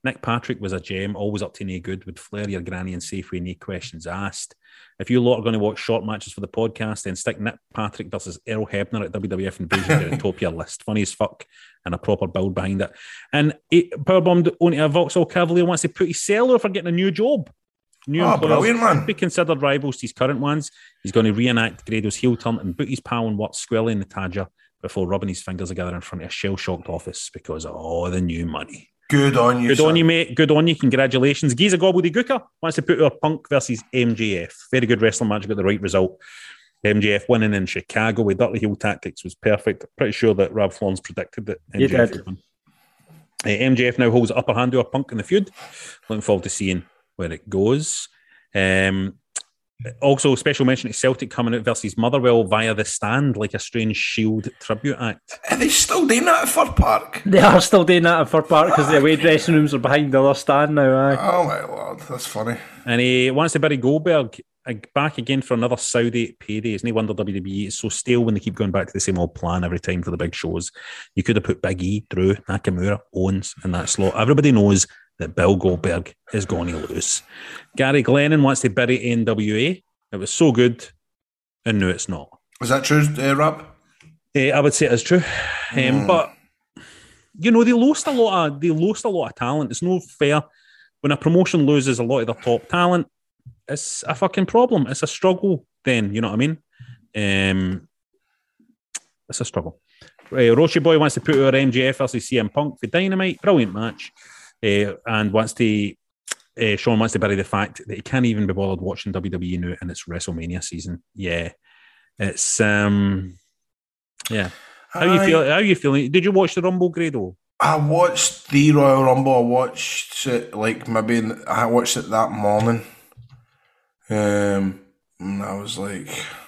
Nick Patrick was a gem, always up to no good. Would flare your granny and Safeway, no questions asked. If you lot are going to watch short matches for the podcast, then stick Nick Patrick versus Earl Hebner at WWF Invasion at the top of your list. Funny as fuck, and a proper build behind it. And powerbombed onto a Vauxhall Cavalier wants to put his seller for getting a new job. New brilliant, man. Be considered rivals to his current ones. He's going to reenact Grado's heel turn and boot his pal and work squarely in the Tadger before rubbing his fingers together in front of a shell-shocked office because of all the new money. Good on you, Good on you, mate. Good on you. Congratulations. Giza Gobbledygooker wants to put our Punk versus MJF. Very good wrestling match, got the right result. MJF winning in Chicago with dirty heel tactics was perfect. Pretty sure that Rob Florence predicted that MJF would win. MJF now holds the upper hand to our Punk in the feud. Looking forward to seeing where it goes. Also, special mention to Celtic coming out versus Motherwell via the stand, like a strange Shield tribute act. Are they still doing that at Fir Park? They are still doing that at Fir Park because the away dressing rooms are behind the other stand now. Aye. Oh my lord, that's funny. And he wants to bury Goldberg back again for another Saudi payday. It's no wonder WWE is so stale when they keep going back to the same old plan every time for the big shows. You could have put Big E, Drew, Nakamura, Owens in that slot. Everybody knows that Bill Goldberg is going to lose. Gary Glennon wants to bury NWA. It was so good, and no, it's not. Is that true, Rob? I would say it is true. But, you know, they lost a lot of talent. It's no fair. When a promotion loses a lot of their top talent, it's a fucking problem. It's a struggle then, you know what I mean? It's a struggle. Roshi Boy wants to put our MJF versus CM Punk for Dynamite. Brilliant match. And wants to Sean wants to bury the fact that he can't even be bothered watching WWE now and it's WrestleMania season. Yeah. It's yeah. How you feeling? Did you watch the Rumble, Grado? I watched the Royal Rumble. I watched it I watched it that morning. And I was like,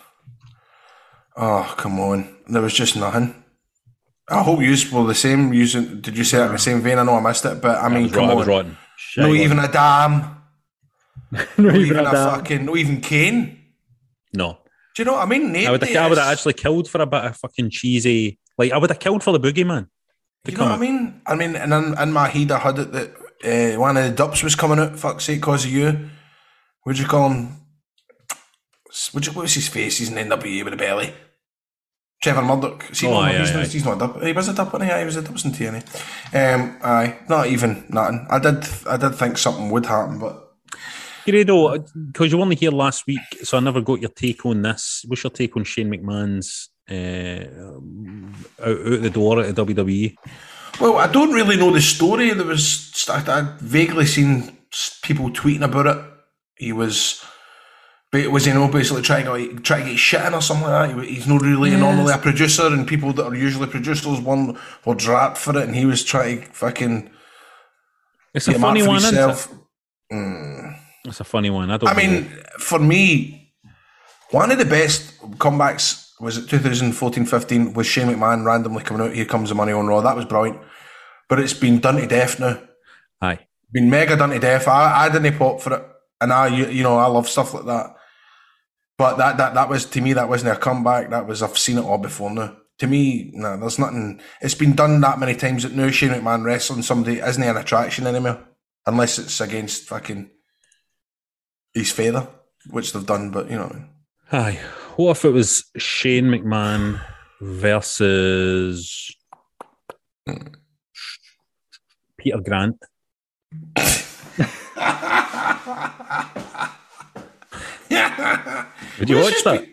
oh, come on. There was just nothing. I hope you were the same. Did you say it in the same vein? I know I missed it, but I mean, come on. Rotten. No, even a damn. No, even a fucking. No, even Kane. No. Do you know what I mean? I would have actually killed for a bit of fucking cheesy. Like, I would have killed for the boogeyman. You know what I mean? I mean, and in my head, I had it that one of the Dups was coming out, fuck's sake, because of you. What'd you call him? What was his face? He's in NWA with a belly. Trevor Murdoch. He's not a Dup. He was a Dup, wasn't he? He was a Dups in TNA. Aye, not even nothing. I did think something would happen, but. Grado, because you weren't here last week, so I never got your take on this. What's your take on Shane McMahon's out the door at WWE? Well, I don't really know the story. I'd vaguely seen people tweeting about it. He was basically trying to get shit in or something like that? He's not really normally a producer, and people that are usually producers were dragged for it, and he was trying to fucking. It's a funny one, isn't it? It's a funny one. I mean, for me, one of the best comebacks was it 2014-15 with Shane McMahon randomly coming out. Here comes the money on Raw. That was brilliant, but it's been done to death now. Aye, been mega done to death. I didn't pop for it, and I love stuff like that. But that was, to me, that wasn't a comeback. I've seen it all before now. To me, no, there's nothing. It's been done that many times that now Shane McMahon wrestling somebody isn't an attraction anymore, unless it's against fucking his father, which they've done. But you know what I mean. Aye. What if it was Shane McMahon versus Peter Grant? Would you watch that?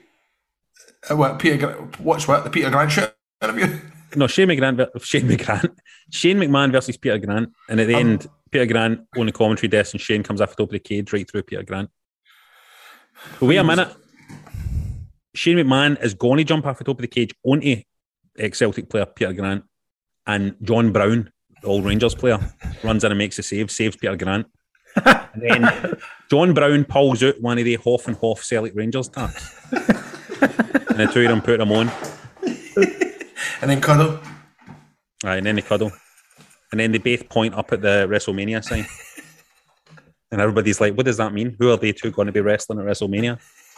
Watch what? The Peter Grant shit interview? No, Shane McMahon versus Peter Grant, and at the end, Peter Grant on the commentary desk, and Shane comes off the top of the cage right through Peter Grant. But wait a minute. Shane McMahon is going to jump off the top of the cage onto ex-Celtic player Peter Grant, and John Brown, the All Rangers player, runs in and makes a save, saves Peter Grant. And then John Brown pulls out one of the Hoff and Hoff Celtic Rangers taps. And the two of them put them on. And then cuddle. Right, and then they cuddle. And then they both point up at the WrestleMania sign. And everybody's like, what does that mean? Who are they two going to be wrestling at WrestleMania?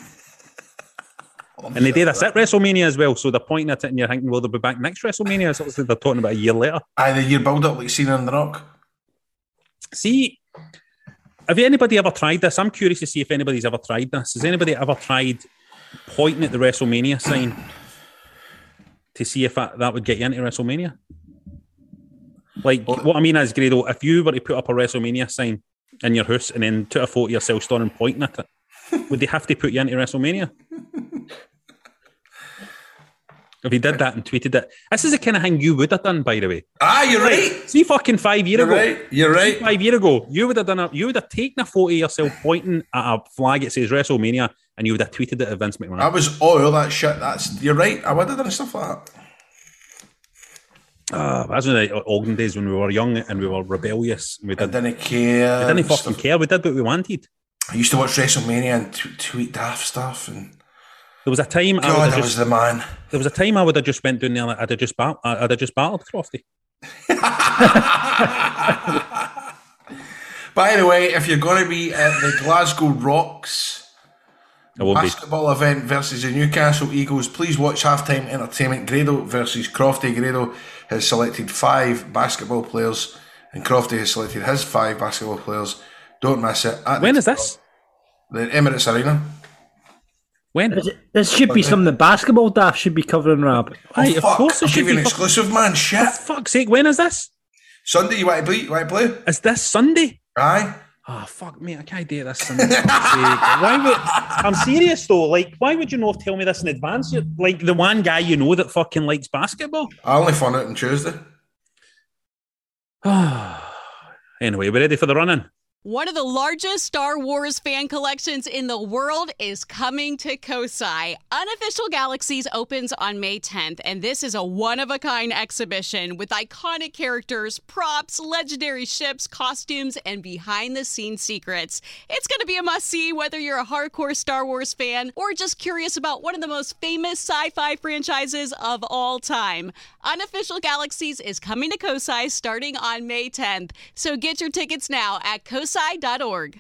And they did this at WrestleMania as well. So they're pointing at it and you're thinking, well, they'll be back next WrestleMania. So obviously they're talking about a year later. Aye, the year build up like Cena and The Rock. See, have anybody ever tried this? I'm curious to see if anybody's ever tried this. Has anybody ever tried pointing at the WrestleMania sign to see if that would get you into WrestleMania? Like, what I mean is, Grado, if you were to put up a WrestleMania sign in your house and then took a photo of yourself standing pointing at it, would they have to put you into WrestleMania? If you did that and tweeted it, this is the kind of thing you would have done, by the way. You're right. See, fucking 5 years ago. Right. You're right. 5 years ago, you would have done you would have taken a photo of yourself pointing at a flag that says WrestleMania, and you would have tweeted it at Vince McMahon. That was all that shit. You're right. I would have done stuff like that. That's in the olden days when we were young and we were rebellious. We didn't care. We didn't fucking care. We did what we wanted. I used to watch WrestleMania and tweet daft stuff. And there was a time. God, I was the man. There was a time I would have just went down there. I'd have just battled Crofty. By the way, if you're going to be at the Glasgow Rocks basketball event versus the Newcastle Eagles, please watch Halftime Entertainment. Grado versus Crofty. Grado has selected 5 basketball players, and Crofty has selected his 5 basketball players. Don't miss it. When is this? The Emirates Arena. When? This should be something the basketball daft should be covering, Rab. Of course it should be. An exclusive, man. Shit. For fuck's sake, when is this? Sunday. You want to play? Is this Sunday? Aye. Oh, fuck me. I can't do this Sunday. I'm serious, though. Like, why would you not tell me this in advance? You're like the one guy you know that fucking likes basketball. I only found out on Tuesday. Anyway, we ready for the run-in? One of the largest Star Wars fan collections in the world is coming to Kosai. Unofficial Galaxies opens on May 10th, and this is a one-of-a-kind exhibition with iconic characters, props, legendary ships, costumes, and behind-the-scenes secrets. It's going to be a must-see whether you're a hardcore Star Wars fan or just curious about one of the most famous sci-fi franchises of all time. Unofficial Galaxies is coming to Kosai starting on May 10th, so get your tickets now at kosai.org.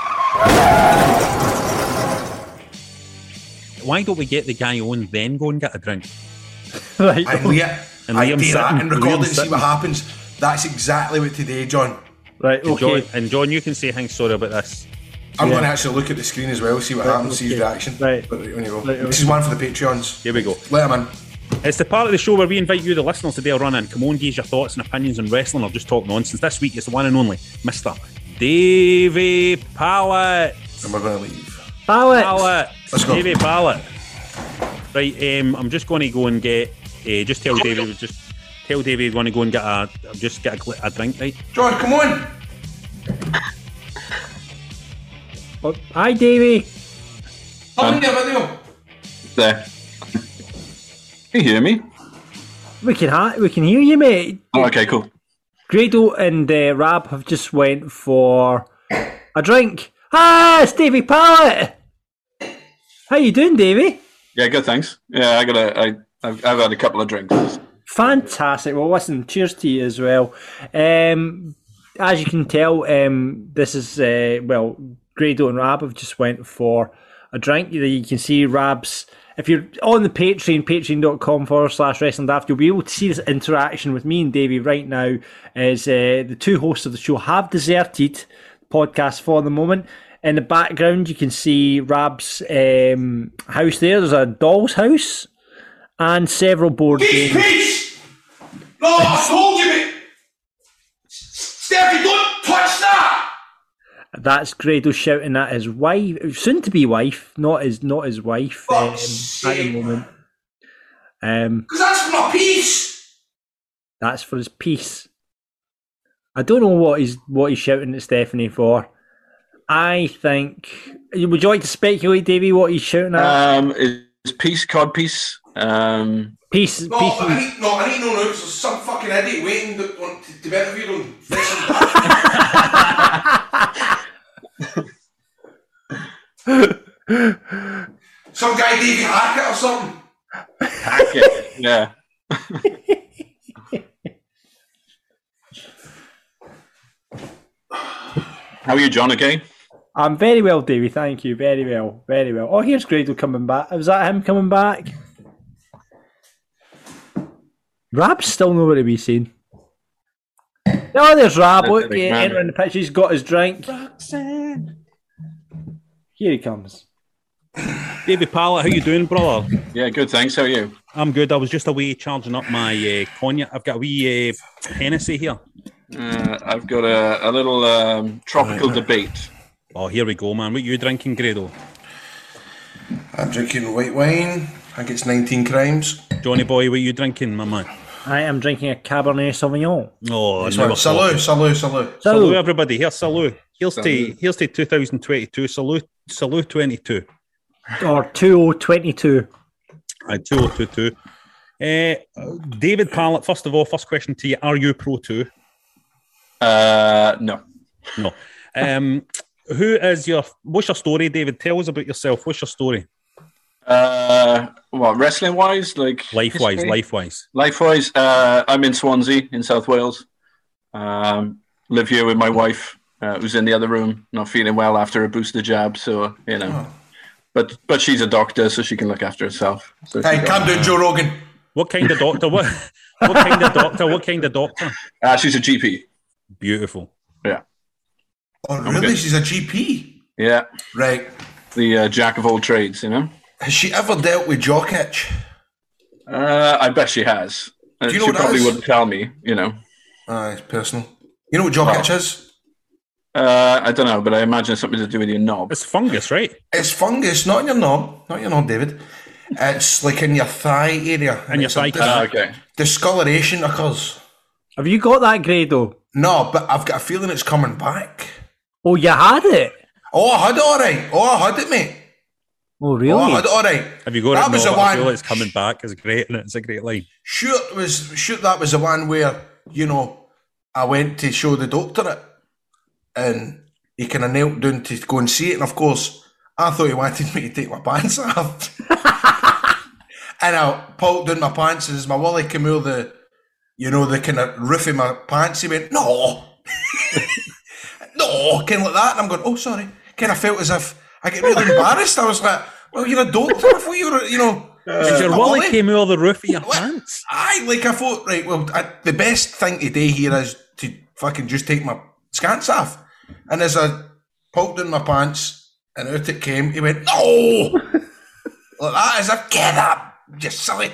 Why don't we get the guy on, then go and get a drink? Right. And Liam do that and record it and see what happens. That's exactly what today, John. Right, okay. And John, you can say thanks, sorry about this. I'm going to actually look at the screen as well, see what happens, see his reaction. Right. But when you go. This is one for the Patreons. Here we go. Let him in. It's the part of the show where we invite you, the listeners, to do a run-in. Come on, give your thoughts and opinions on wrestling or just talk nonsense. This week, it's the one and only Mr. Davey Pallett. And we're going to leave. Pallett. Let's go. Davey Pallett. Right, I'm just going to go and get. Just tell Davey you want to go and get a drink, right? John, come on. Oh, hi, Davey. On your video. There. Can you hear me? We can hear you, mate. Oh, okay, cool. Grado and Rab have just went for a drink. Ah, it's Davey Pallett. How you doing, Davey? Yeah, good, thanks. Yeah, I've had a couple of drinks. Fantastic. Well, listen, cheers to you as well. As you can tell, this is Grado and Rab have just went for a drink. You can see Rab's. If you're on the patreon.com/wrestlingdaft, you'll be able to see this interaction with me and Davey right now as the two hosts of the show have deserted the podcast for the moment. In the background, you can see Rab's house there. There's a doll's house and several board games. Peace! No, I told you, mate! Steffi, don't touch that! That's Grado shouting at his wife, soon-to-be wife, not his wife at the moment. Because that's for my peace. That's for his peace. I don't know what he's shouting at Stephanie for. I think. Would you like to speculate, Davey, what he's shouting at? Is peace cod piece? Peace. No, peace. I need to know now. There's some fucking idiot waiting to be interviewed on wrestling. Some guy Davey Hackett or something. Hackett, yeah. How are you, John, again? I'm very well, Davey, thank you. Very well, very well. Oh, here's Grado coming back. Was that him coming back? Rab's still nowhere to be seen. Oh, there's Rab. Look, Big man. entering the pitch. He's got his drink. Roxanne. Here he comes. David Pallett, how you doing, brother? Yeah, good, thanks. How are you? I'm good. I was just away charging up my cognac. I've got a wee Hennessy here. I've got a little tropical debate. Oh, here we go, man. What you drinking, Grado? I'm drinking white wine. I think it's 19 crimes. Johnny boy, what you drinking, my man? I am drinking a Cabernet Sauvignon. Oh, Salute. Salute, everybody. Here's salute. Here's to 2022. Salute 22. Or 2022. 2022. David Pallett, first of all, first question to you. Are you Pro 2? No. No. What's your story, David? Tell us about yourself. What's your story? What, wrestling wise? Like Life-wise. Life-wise, I'm in Swansea, in South Wales. Live here with my wife, who's in the other room, not feeling well after a booster jab, so, you know. But she's a doctor, so she can look after herself. So hey, calm down, Joe Rogan. What kind of doctor? What kind of doctor? What kind of doctor? She's a GP. Beautiful. Yeah. Oh, really? She's a GP? Yeah. Right. The jack of all trades, you know? Has she ever dealt with jock itch? I bet she has. Do you know she what probably that is? wouldn't tell me, you know. It's personal. You know what jock itch is? I don't know, but I imagine it's something to do with your knob. It's fungus, right? It's fungus, not in your knob. Not your knob, David. It's like in your thigh area. In your thigh. Okay. Discoloration occurs. Have you got that, Grado? No, but I've got a feeling it's coming back. Oh, you had it? Oh, I had it all right. Oh, I had it, mate. Oh, really? Oh, I had it all right. Have you got that it? was No, the but I one. feel it's coming back. It's great, and it's a great line. Shoot, that was the one where, you know, I went to show the doctor it, and he kind of knelt down to go and see it, and of course, I thought he wanted me to take my pants off. And I pulled down my pants, and as my Wally came out the kind of roof of my pants, he went, no. No, kind of like that. And I'm going, oh, sorry. Kind of felt as if I get really embarrassed. I was like, well, you're a doctor. I thought you were, you know. Did your Wally came out of the roof of your pants? I thought, right, well, the best thing to do here is to fucking just take my skants off. And as I pulled down my pants and out it came, he went, no! Like that, as if, get up, you silly.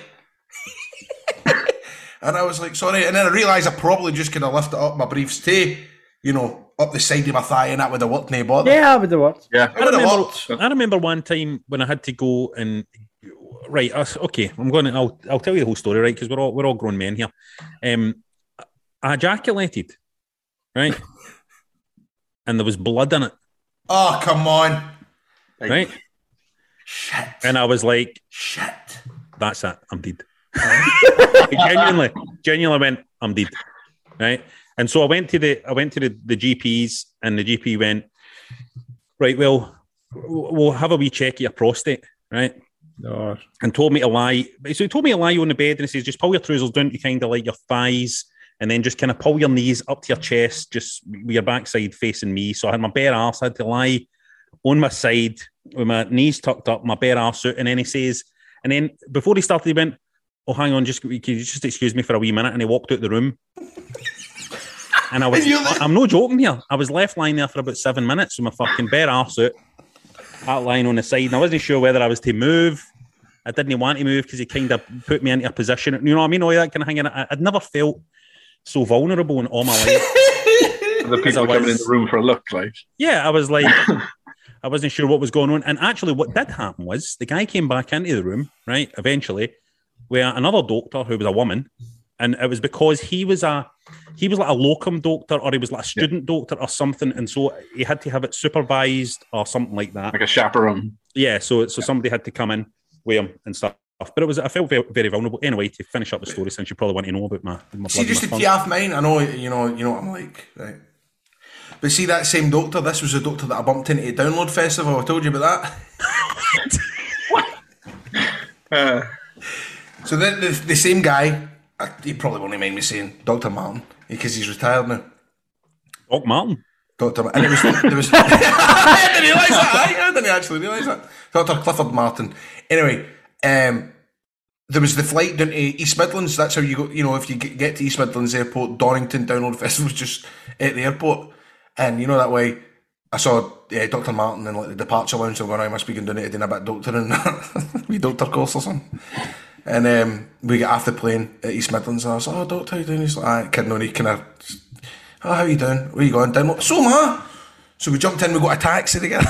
And I was like, sorry. And then I realised I probably just could have lifted up my briefs too, you know, up the side of my thigh, and that would have worked, no bother. Yeah, that would have worked. Yeah. I remember one time when I had to go and right. Okay, I'll tell you the whole story, right? Because we're all grown men here. I ejaculated, right, and there was blood in it. Oh, come on! Right. Shit. And I was like, shit. That's it. I'm dead. genuinely went, I'm dead. Right. And so I went to the GPs, and the GP went, right, well, we'll have a wee check of your prostate, right? No. And told me to lie. So he told me to lie on the bed, and he says, just pull your trousers down to kind of like your thighs, and then just kind of pull your knees up to your chest, just with your backside facing me. So I had my bare arse. I had to lie on my side with my knees tucked up, my bare arse out. And then he says, and then before he started, he went, oh, hang on, can you just excuse me for a wee minute? And he walked out the room. And I'm not joking here. I was left lying there for about 7 minutes with my fucking bare arse out, lying on the side. And I wasn't sure whether I was to move. I didn't want to move because he kind of put me into a position. You know what I mean? All that kind of thing. I'd never felt so vulnerable in all my life. The people coming in the room for a look, like. Yeah, I was like, I wasn't sure what was going on. And actually what did happen was the guy came back into the room, right, eventually, with another doctor who was a woman. And it was because he was like a locum doctor, or he was like a student doctor or something. And so he had to have it supervised or something like that. Like a chaperone. Yeah, so somebody had to come in with him and stuff. But I felt very, very vulnerable. Anyway, to finish up the story, since you probably want to know about my see, just to tee off mine, I know, you know what I'm like, right? But see, that same doctor, this was the doctor that I bumped into at Download Festival. I told you about that. So the same guy, he probably won't mind me saying Dr. Martin, because he's retired now. Doc Martin? Dr. Martin. And there was I didn't realise that. I didn't actually realise that. Dr. Clifford Martin. Anyway, there was the flight down to East Midlands. That's how you go. You know, if you get to East Midlands Airport, Donington Download Festival was just at the airport, and you know that way. I saw Dr. Martin in like the departure lounge. I'm going, I must be going down to doing a bit of doctoring, wee doctor course or something. And we get off the plane at East Midlands, and I was like, "Oh, doctor, how you doing?" He's like, "Kidding on." He kind of, "Oh, how you doing? Where you going?" Down. So ma. So we jumped in. We got a taxi together.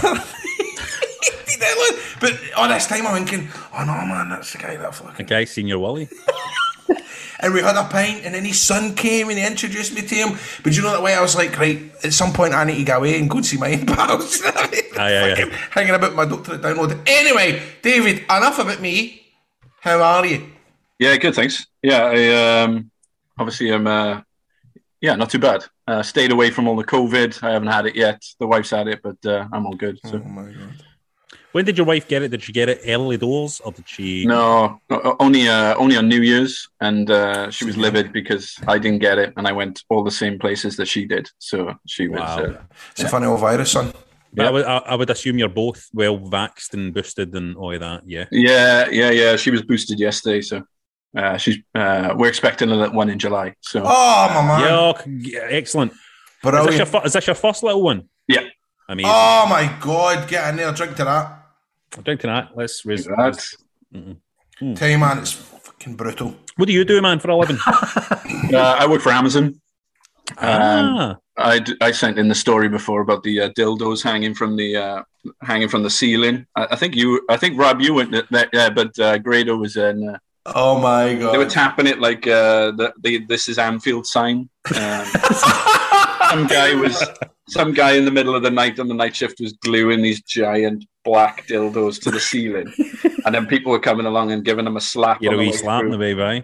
But all this time I'm thinking, oh no man, that's the guy that fucking... The guy, Senior Wally. And we had a pint, and then his son came and he introduced me to him. But you know that way I was like, right, at some point I need to get away and go and see my pals. Hanging about my doctorate download. Anyway, David, enough about me. How are you? Yeah, good, thanks. Yeah, I obviously I'm not too bad. Stayed away from all the COVID. I haven't had it yet. The wife's had it, but I'm all good. So. Oh my God. When did your wife get it? Did she get it early doors, or did she? No, only on New Year's, and she was livid because I didn't get it, and I went all the same places that she did. So she was. It's a funny old virus, son. But I would assume you're both well vaxxed and boosted and all of that. Yeah. Yeah. She was boosted yesterday, so we're expecting a little one in July. So. Oh my man! Yeah, excellent. Is this your first little one? Yeah. Amazing. Oh my God! Get in there, drink to that. Drink to that. Let's raise that. Tell you, man, it's fucking brutal. What do you do, man, for a living? I work for Amazon. I sent in the story before about the dildos hanging from the ceiling. I think Rob, you went there, yeah, but Grado was in. Oh my God! They were tapping it like this is Anfield sign. Some guy in the middle of the night on the night shift was gluing these giant black dildos to the ceiling, and then people were coming along and giving them a slap. You're a wee slap in the way by.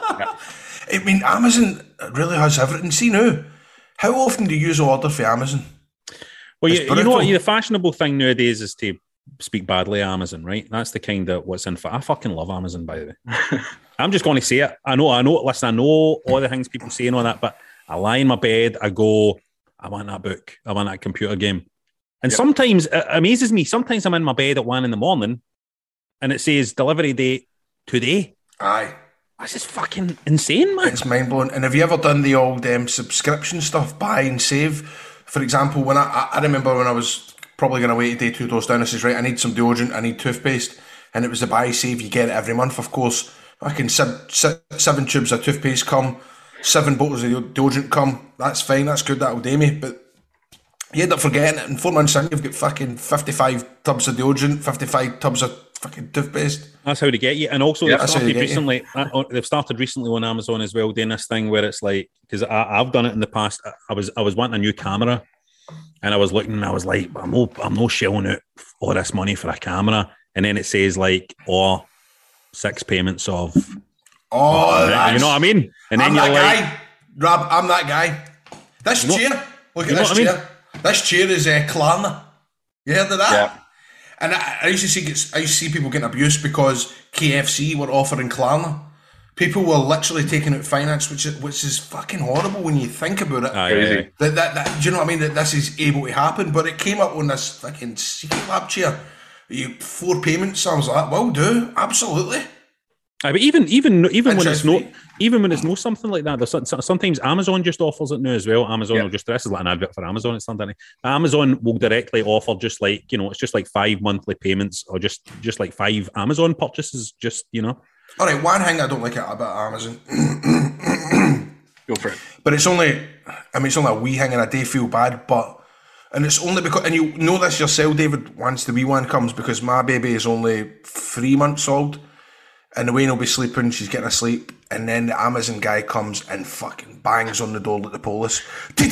I mean, Amazon really has everything. See now, how often do you use order for Amazon? Well, you know what? The fashionable thing nowadays is to speak badly of Amazon, right? That's the kind of what's in for. I fucking love Amazon, by the way. I'm just going to say it. I know. Listen, I know all the things people say and all that, but I lie in my bed. I go, I want that book. I want that computer game. And sometimes it amazes me. Sometimes I'm in my bed at 1 a.m. and it says delivery date today. Aye. That's just fucking insane, man. It's mind blowing. And have you ever done the old subscription stuff, buy and save? For example, when I remember when I was probably going to wait a day 2 doors down, I says, right, I need some deodorant, I need toothpaste. And it was the buy save, you get it every month, of course. Fucking 7 tubes of toothpaste come, 7 bottles of deodorant come. That's fine, that's good, that'll do me. But you end up forgetting it, and 4 months in, you've got fucking 55 tubs of deodorant, 55 tubs of fucking toothpaste. That's how they get you. And also they've started recently on Amazon as well, doing this thing where it's like, because I've done it in the past. I was wanting a new camera, and I was looking, and I was like, I'm no shelling out all this money for a camera. And then it says like, 6 payments of. Oh, you know what I mean? And then I'm you're that like, guy, Rob. I'm that guy. This chair. Look at this chair. This chair is Klarna. You heard of that? Yeah. And I used to see people getting abused because KFC were offering Klarna. People were literally taking out finance, which is fucking horrible when you think about it. Crazy. That do you know what I mean? That this is able to happen, but it came up on this fucking secret lab chair. 4 payments. I was like, "Will do, absolutely." But even when it's no something like that, there's sometimes Amazon just offers it now as well. Amazon will just, this is like an advert for Amazon. It's not any. Amazon will directly offer just like, it's just like 5 monthly payments, or just like 5 Amazon purchases. Just All right, one thing I don't like about Amazon. Go for it. But it's only a wee thing, and I do feel bad, and it's only because, and you know this yourself, David, once the wee one comes, because my baby is only 3 months old. And the way he'll be sleeping, she's getting asleep, and then the Amazon guy comes and fucking bangs on the door like the police. And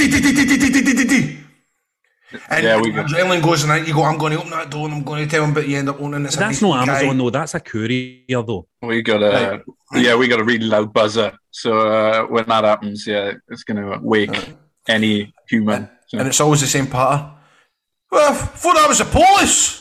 adrenaline goes, and you go, I'm going to open that door, and I'm going to tell him, but you end up opening it. That's not Amazon, though. That's a courier, though. We got a really loud buzzer. So when that happens, it's going to wake any human. And it's always the same pattern. Well, I thought that was the police.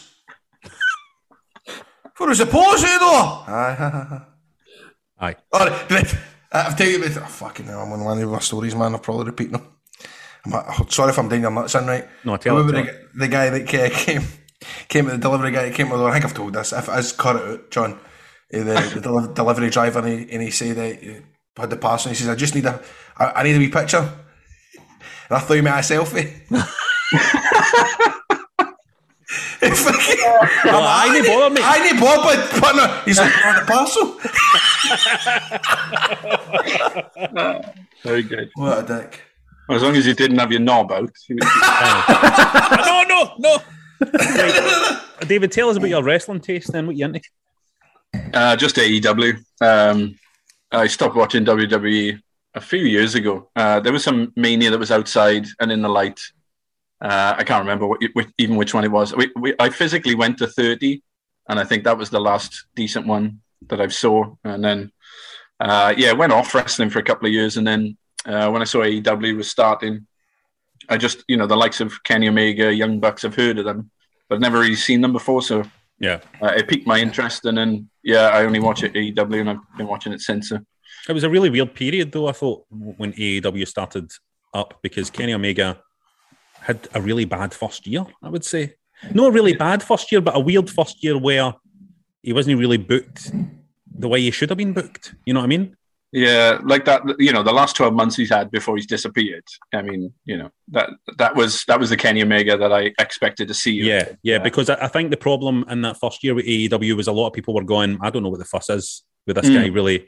What was the policy though? Aye. All right, I've tell you about fucking hell, I'm on one of my stories, man. I'm probably repeating them. Sorry if I'm doing your nuts in, right? No, tell the guy that came, the delivery guy that came with the door. I think I've told this. If it is, cut it out, John. the delivery driver, and he said he had the parcel, and he says, I need a wee picture. And I thought he meant a selfie. I didn't bother me. I didn't bother, but he's like, on the parcel. Very good. What a dick. Well, as long as you didn't have your knob out. No. Right. David, tell us about your wrestling taste then. What you into? Just AEW. I stopped watching WWE a few years ago. There was some Mania that was outside and in the light. I can't remember which one it was. I physically went to 30, and I think that was the last decent one that I saw. And then, went off wrestling for a couple of years. And then when I saw AEW was starting, I just, the likes of Kenny Omega, Young Bucks, I've heard of them, but never really seen them before. So it piqued my interest. And then, I only watch it AEW, and I've been watching it since. It was a really weird period, though, I thought, when AEW started up, because Kenny Omega had a really bad first year, I would say. Not a really bad first year, but a weird first year where he wasn't really booked the way he should have been booked. You know what I mean? Yeah, like that. The last 12 months he's had before he's disappeared. I mean, that was the Kenny Omega that I expected to see. Yeah, because I think the problem in that first year with AEW was a lot of people were going, I don't know what the fuss is with this guy, really.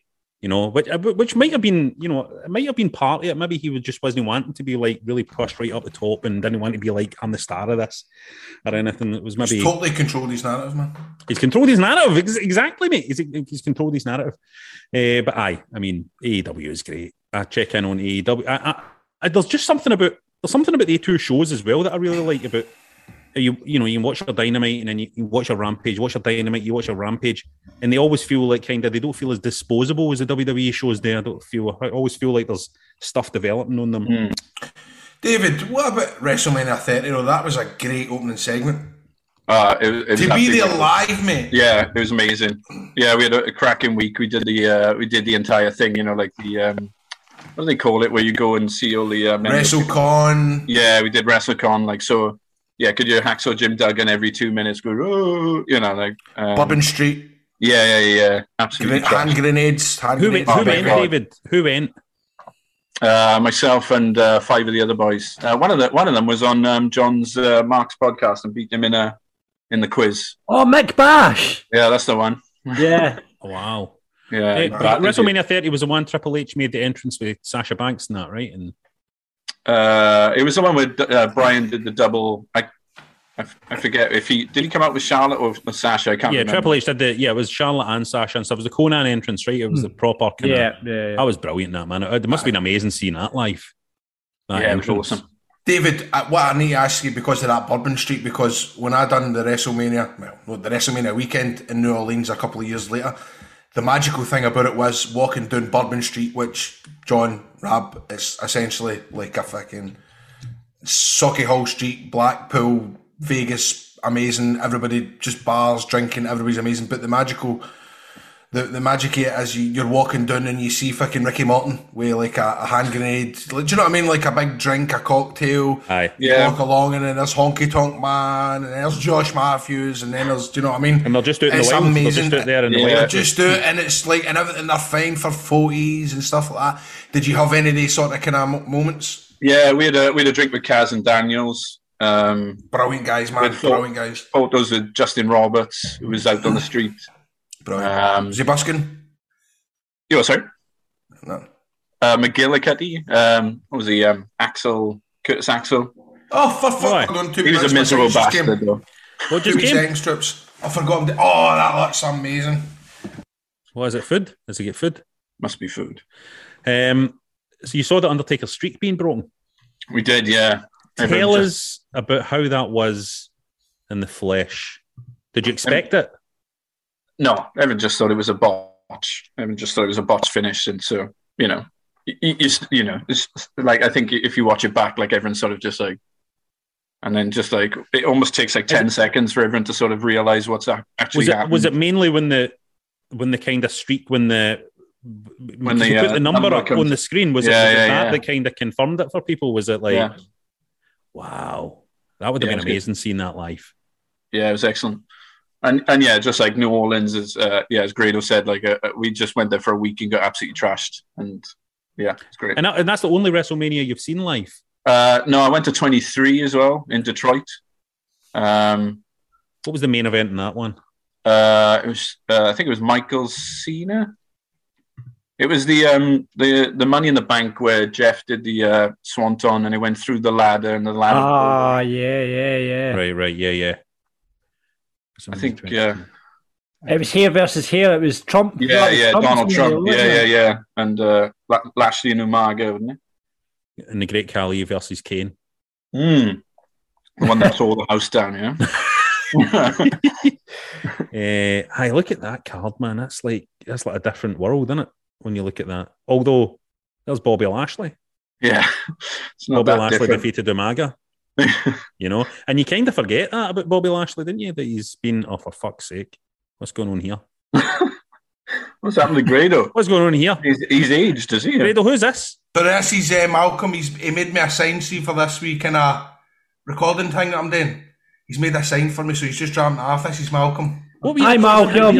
Which might have been, it might have been partly it. Maybe he just wasn't wanting to be like really pushed right up the top and didn't want to be like, I'm the star of this or anything. It was maybe he's totally controlled his narrative, man. He's controlled his narrative, exactly, mate. He's controlled his narrative. But I mean, AEW is great. I check in on AEW. There's just something about the two shows as well that I really like about. You watch your Dynamite and then you watch your Rampage, watch your Dynamite, you watch your Rampage, and they always feel like they don't feel as disposable as the WWE shows there. I always feel like there's stuff developing on them. David, what about WrestleMania 30? That was a great opening segment. It to be there live, mate. Yeah, it was amazing. Yeah, we had a cracking week. We did the entire thing. Like the what do they call it, where you go and see all the WrestleCon. Yeah, we did WrestleCon. Like so. Yeah, could you Hacksaw Jim Duggan every 2 minutes go, Bourbon Street. Yeah, absolutely. Hand grenades. Who went, David? Who went? Myself and 5 of the other boys. One of them was on John's Mark's podcast and beat him in the quiz. Oh, Mick Bash. Yeah, that's the one. Yeah. Wow. Yeah. WrestleMania 30 was the one Triple H made the entrance with Sasha Banks and that, right? And it was the one where Brian did the double. I forget if he come out with Charlotte or with Sasha. I can't remember. Triple H did it was Charlotte and Sasha and stuff. It was the Conan entrance, right? It was the proper kind of. Yeah. That was brilliant, that man. It must have been amazing seeing that live. It was awesome. David, what I need to ask you because of that Bourbon Street, because when I done the WrestleMania weekend in New Orleans a couple of years later, the magical thing about it was walking down Bourbon Street, which John Rab is essentially like a fucking Sauchiehall Hall Street, Blackpool, Vegas, amazing. Everybody just bars, drinking, everybody's amazing. But the magic of it is you're walking down and you see fucking Ricky Morton with like a hand grenade. Do you know what I mean? Like a big drink, a cocktail. Aye. You walk along and then there's Honky Tonk Man and there's Josh Matthews and then there's, do you know what I mean? And they'll just do it in it's the wild. Amazing. They'll just do it there in the wild. They'll just do it and it's like, and everything, they're fine for 40s and stuff like that. Did you have any of these sort of kind of moments? Yeah, we had a drink with Kaz and Daniels. Brilliant guys, man. Brilliant guys. Photos with Justin Roberts, who was out on the street. Brilliant. Was he busking? You were, sorry? No. McGillicuddy. What was he? Curtis Axel. Oh, for fuck. He was a miserable bastard, though. What just came? Strips. I forgot him. Oh, that looks amazing. What is it? Food? Does he get food? Must be food. So you saw the Undertaker streak being broken? We did, yeah. Tell us about how that was in the flesh. Did you expect it? No, everyone just thought it was a botch. Everyone just thought it was a botch finish, and so it's like I think if you watch it back, like everyone's sort of just like, and then just like it almost takes like 10 seconds for everyone to sort of realize what's actually happening. Was it mainly when the kind of streak when you put the number up on the screen? Was it that kind of confirmed it for people? Was it like, wow, that would have been amazing seeing that live? Yeah, it was excellent. And yeah, just like New Orleans is, as Grado said, like we just went there for a week and got absolutely trashed, and yeah, it's great. And that's the only WrestleMania you've seen live? No, I went to 23 as well in Detroit. What was the main event in that one? It was, I think it was Michael Cena. It was the Money in the Bank where Jeff did the swanton and he went through the ladder and the ladder. Ah, yeah. Right, yeah. I think, It was hair versus hair. It was Trump. Yeah, Donald Trump. Yeah. And Lashley and Umaga, wasn't it? And the Great Khali versus Kane. The one that tore the house down, yeah. Hey, look at that card, man. That's like a different world, isn't it? When you look at that. Although, there's Bobby Lashley. Yeah. It's not Bobby that Lashley different. defeated Umaga. You know? And you kind of forget that about Bobby Lashley, didn't you? That he's been, oh, for fuck's sake. What's going on here? What's happened to Grado? What's going on here? He's aged, is he? Grado, who's this? So this is Malcolm. He made me a sign, see, for this week in a recording thing that I'm doing. He's made a sign for me, so he's just dropping it off. This is Malcolm. Hi, Malcolm.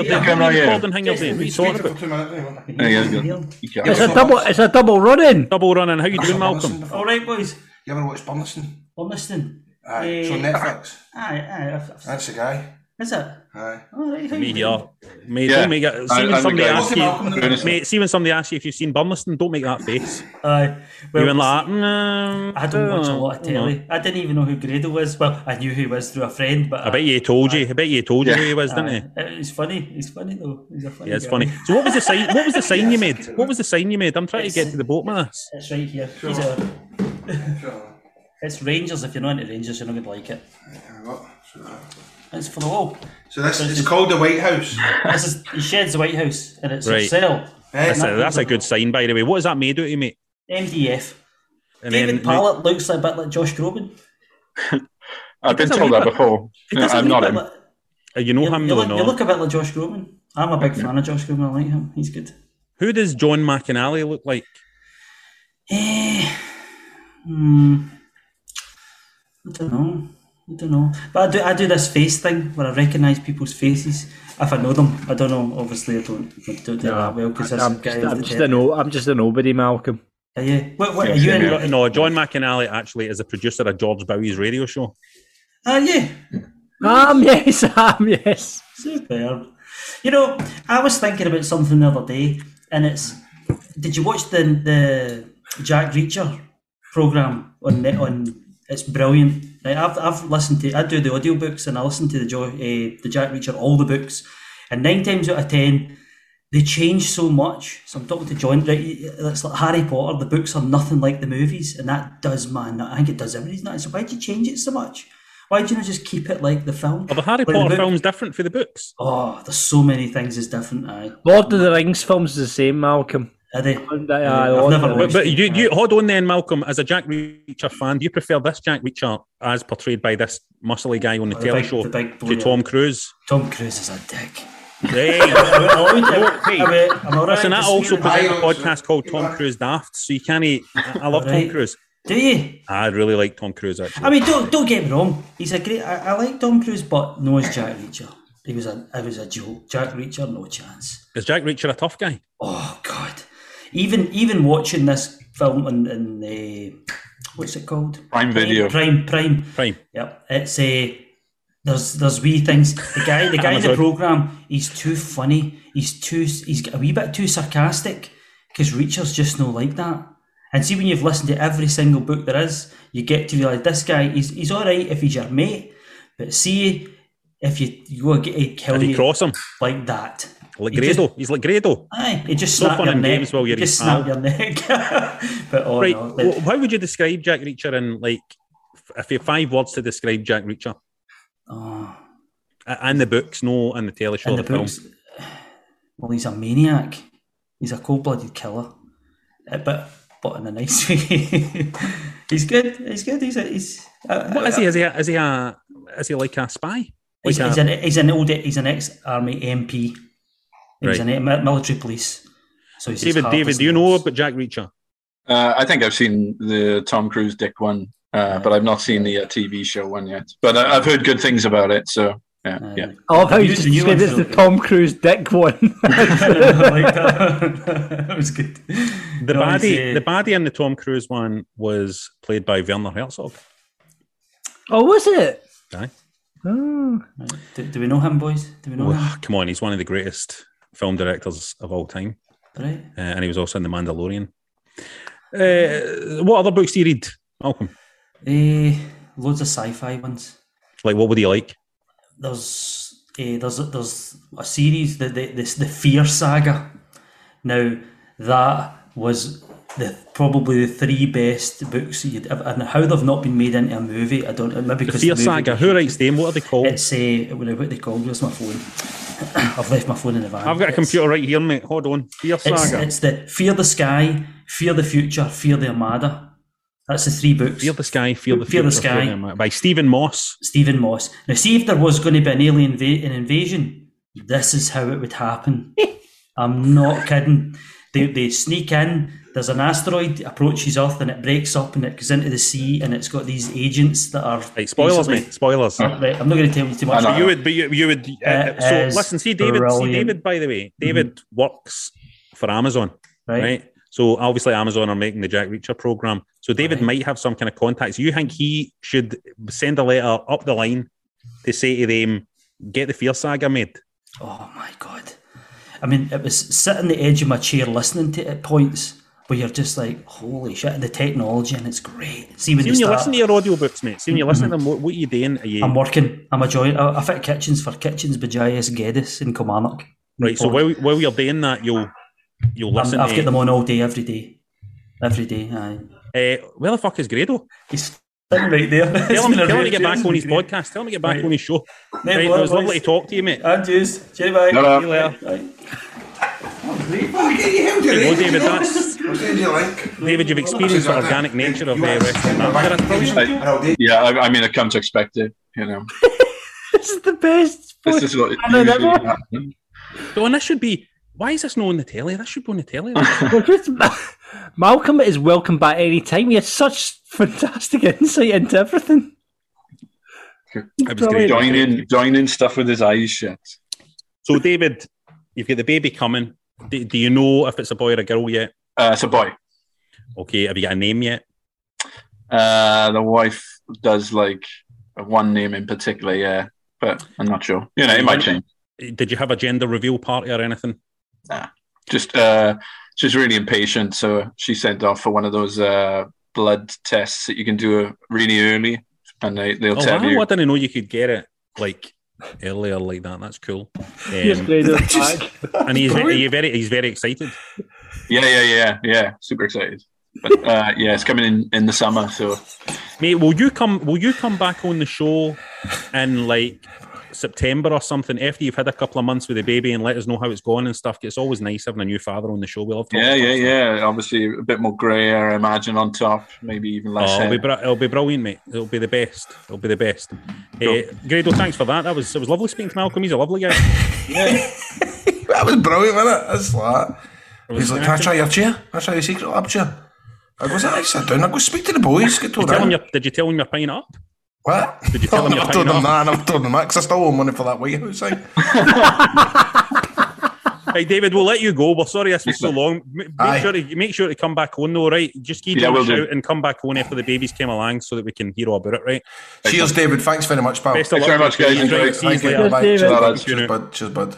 It's a double run-in. Double run-in. How you doing, Malcolm? All right, boys. You ever watch Burniston? Burniston? Aye, it's on Netflix. Aye. That's the guy. Is it? Aye. All right. Me here. Mate, don't make it. See when somebody asks you, mate, see when somebody asks you if you've seen Burniston, don't make that face. Aye. Well, you went like, I don't watch a lot of telly. I didn't even know who Grado was. Well, I knew who he was through a friend, but I bet you told you. I bet you told you who he was, didn't he? It's funny. He's funny though. He's a funny. Yeah, it's guy. funny. So what was the sign? What was the sign you made? What was the sign you made? I'm trying to get to the bottom of this. It's right here. It's Rangers. If you're not into Rangers, you're not going to like it. It's for the wall. So this is called the White House. This is he sheds the White House, and it's Right. for sale. That's a good sign, by the way. What is that made out of, mate? MDF. And David then Pallet looks a bit like Josh Groban. I've been told that before. He does a I'm wee not bit him. like- you know him, You or look a not? bit like Josh Groban. I'm a big fan of Josh Groban. I like him. He's good. Who does John McAnally look like? I don't know. But I do this face thing where I recognise people's faces if I know them. I don't know. Obviously, I don't do that well because I'm just a nobody, Malcolm. Are you? What are you in? No, John McAnally actually is a producer of George Bowie's radio show. Are you? Yes. Superb. You know, I was thinking about something the other day, and it's. Did you watch the Jack Reacher program on? It's brilliant. Right, I've listened to. I do the audiobooks and I listen to the Jack Reacher, all the books, and 9 times out of 10, they change so much. So I'm talking to John. Right, it's like Harry Potter. The books are nothing like the movies, and that does, man. I think it does everything. So why do you change it so much? Why do you not just keep it like the film? Are the Harry Potter films different for the books? Oh, there's so many things is different. Aye. Lord of the Rings films is the same, Malcolm. Are they? I've never watched But you hold on then, Malcolm. As a Jack Reacher fan, do you prefer this Jack Reacher as portrayed by this muscly guy on the telly show to Tom Cruise? Tom Cruise is a dick. Hey, listen, I also present a podcast called Tom Cruise Daft, so you can't. I love Tom Cruise. Do you? I really like Tom Cruise, actually. I mean, don't get me wrong. He's a great. I like Tom Cruise, but no, as Jack Reacher. It was a joke. Jack Reacher, no chance. Is Jack Reacher a tough guy? Oh God! Even watching this film on what's it called? Prime Video. Prime. Yep. It's there's wee things. The guy in the program, he's too funny. He's a wee bit too sarcastic because Reacher's just no like that. And see, when you've listened to every single book there is, you get to realise this guy, he's all right if he's your mate, but see, if you go get a kill you cross him like that. Like Grado. He's like Grado. Aye, he just no snap fun your in neck. games while you're just snap your neck. But right, no, how would you describe Jack Reacher in, like, if you have 5 words to describe Jack Reacher? Oh. And the books, no, and the telly show, and the film. books. Well, he's a maniac. He's a cold-blooded killer. But in a nice way. He's good. He's good. What is he? Is he like a spy? He's an ex-army MP. He was in military police. So he's David, do you know about Jack Reacher? I think I've seen the Tom Cruise Dick one, but I've not seen the TV show one yet. But I've heard good things about it. So Yeah. I love how you just said it's the Tom Cruise dick one. I like that. That was good. The baddie in the Tom Cruise one was played by Werner Herzog. Oh, was it? Aye. Oh. Do we know him, boys? Do we know him? Come on, he's one of the greatest film directors of all time. Right. And he was also in The Mandalorian. What other books do you read, Malcolm? Loads of sci-fi ones. Like, what would you like? There's a series, the Fear Saga. Now, that was probably the 3 best books you'd ever, and how they've not been made into a movie, I don't know. Maybe because the Fear Saga. Who writes them? What are they called? It's what they called. Where's my phone? I've left my phone in the van. I've got a computer right here, mate. Hold on. Fear Saga. It's the Fear the Sky, Fear the Future, Fear the Armada. That's the 3 books. Fear the Sky, Fear the Future, the Sky. by Stephen Moss. Stephen Moss. Now, see if there was going to be an alien invasion, this is how it would happen. I'm not kidding. They sneak in. There's an asteroid that approaches Earth and it breaks up and it goes into the sea and it's got these agents that are... Right, spoilers, mate. Spoilers. Right, I'm not going to tell you too much. You would. So listen, see David. By the way, David works for Amazon, right? So obviously Amazon are making the Jack Reacher program. So David might have some kind of contacts. You think he should send a letter up the line to say to them, get the Fear Saga made? Oh my God. I mean, it was sitting on the edge of my chair listening to it at points where you're just like, holy shit, the technology, and it's great. See when you listen to your audiobooks, mate. See when you listen to them, what are you doing? I'm working. I'm enjoying. I fit kitchens for Kitchens Bajayas Geddes in Kilmarnock. Right, so while you're doing that, you'll listen I've got them on all day, every day. Every day, aye. Where the fuck is Grado? He's sitting right there. Tell him to get back on his podcast. Tell him to get back on his show. Right, it was lovely to talk to you, mate. And cheers. See you, bye. See you later. David, David, you've experienced the organic nature of wrestling. Yeah, I mean, I've come to expect it, you know. This is the best. This is what usually happens. So, and this should be... Why is this not on the telly? That should be on the telly. Malcolm is welcome back any time. He has such fantastic insight into everything. I was joining stuff with his eyes shut. So, David, you've got the baby coming. Do you know if it's a boy or a girl yet? It's a boy. Okay, have you got a name yet? The wife does like one name in particular, yeah, but I'm not sure. You know, it might change. Did you have a gender reveal party or anything? Nah, just she's really impatient, so she sent off for one of those blood tests that you can do really early, and they'll tell you. I didn't know you could get it like earlier like that. That's cool. And he's very excited. Yeah, super excited. But yeah, it's coming in the summer. So, mate, will you come back on the show in like September or something after you've had a couple of months with the baby and let us know how it's going and stuff? It's always nice having a new father on the show. We love talking. Yeah. Obviously, a bit more grey hair, I imagine, on top. Maybe even less. It'll be brilliant, mate. It'll be the best. Cool. Grado, thanks for that. It was lovely speaking to Malcolm. He's a lovely guy. Yeah, that was brilliant, wasn't it? That's that. He's like, "Can I try your chair? Can I try your secret lab chair?" I goes, "I sit down. I go speak to the boys." Did you tell him you're paying up? What? Did you tell him you're paying up? I never told him that because I still owe money for that White House thing. Hey, David, we'll let you go. We're sorry this was so long. Make sure to come back on, though, right? Just keep a shout and come back on after the babies came along so that we can hear all about it, right? Cheers, David. Thanks very much, pal. Thanks very much, guys. Thank you. Cheers, bud.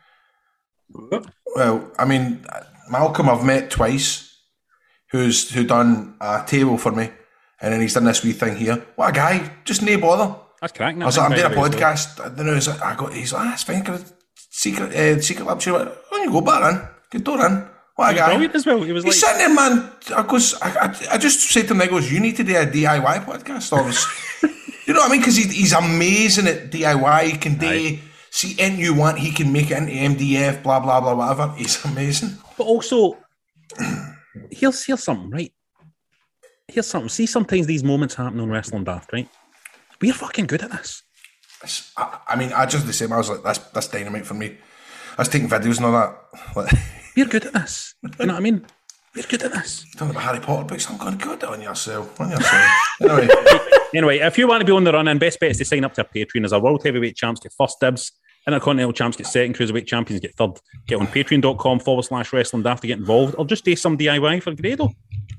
Well, I mean, Malcolm I've met twice, who done a table for me, and then he's done this wee thing here. What a guy! Just no bother. That's cracking. I was like, I'm doing a podcast. I don't know. He's like, that's fine. Secret lab. She went, on you go, back in. Get door in. What a guy! Brilliant as well. He's sitting there, man. I just said to him, I goes, you need to do a DIY podcast. You know what I mean? Because he's amazing at DIY. He can do. See anything you want, he can make it into MDF, blah, blah, blah, whatever. He's amazing. But also, here's something, right? Here's something. See, sometimes these moments happen on Wrestling Daft, right? We're fucking good at this. I mean, I just the same. I was like, that's dynamite for me. I was taking videos and all that. We're good at this. You know what I mean? You're good at this. Talking about Harry Potter books, I'm going good on yourself. Anyway. Anyway, if you want to be on the run, and best bet is to sign up to our Patreon. As our World Heavyweight Champs get first dibs, Intercontinental Champs get second, Cruiserweight Champions get third. Get on patreon.com/wrestling daft to get involved, or just do some DIY for Grado.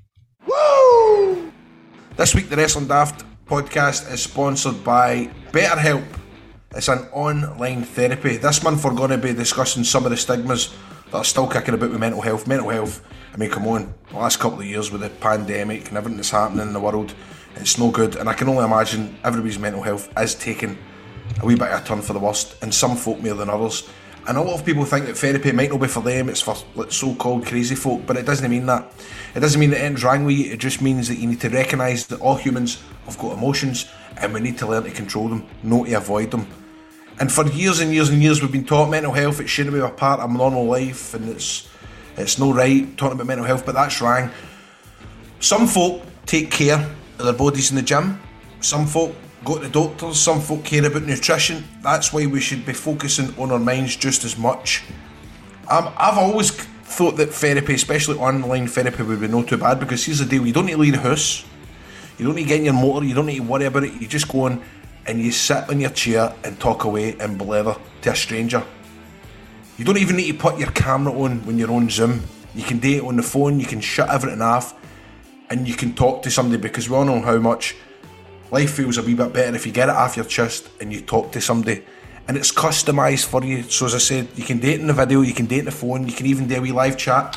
Woo! This week, the Wrestling Daft podcast is sponsored by BetterHelp. It's an online therapy. This month, we're going to be discussing some of the stigmas that are still kicking about with mental health. Mental health, I mean, come on, the last couple of years with the pandemic and everything that's happening in the world, it's no good. And I can only imagine everybody's mental health is taking a wee bit of a turn for the worst, and some folk more than others. And a lot of people think that therapy might not be for them, it's for so-called crazy folk, but it doesn't mean that. It doesn't mean that anything's wrong with you, it just means that you need to recognise that all humans have got emotions, and we need to learn to control them, not to avoid them. And for years and years and years we've been taught mental health, it shouldn't be a part of normal life, and it's no right talking about mental health, but that's wrong. Some folk take care of their bodies in the gym, some folk go to the doctors, some folk care about nutrition. That's why we should be focusing on our minds just as much. I've always thought that therapy, especially online therapy, would be not too bad, because here's the deal, you don't need to leave the house, you don't need to get in your motor, you don't need to worry about it, you just go on and you sit in your chair and talk away and blather to a stranger. You don't even need to put your camera on when you're on Zoom. You can do it on the phone, you can shut everything off and you can talk to somebody, because we all know how much life feels a wee bit better if you get it off your chest and you talk to somebody, and it's customised for you. So as I said, you can do it in the video, you can do it in the phone, you can even do a wee live chat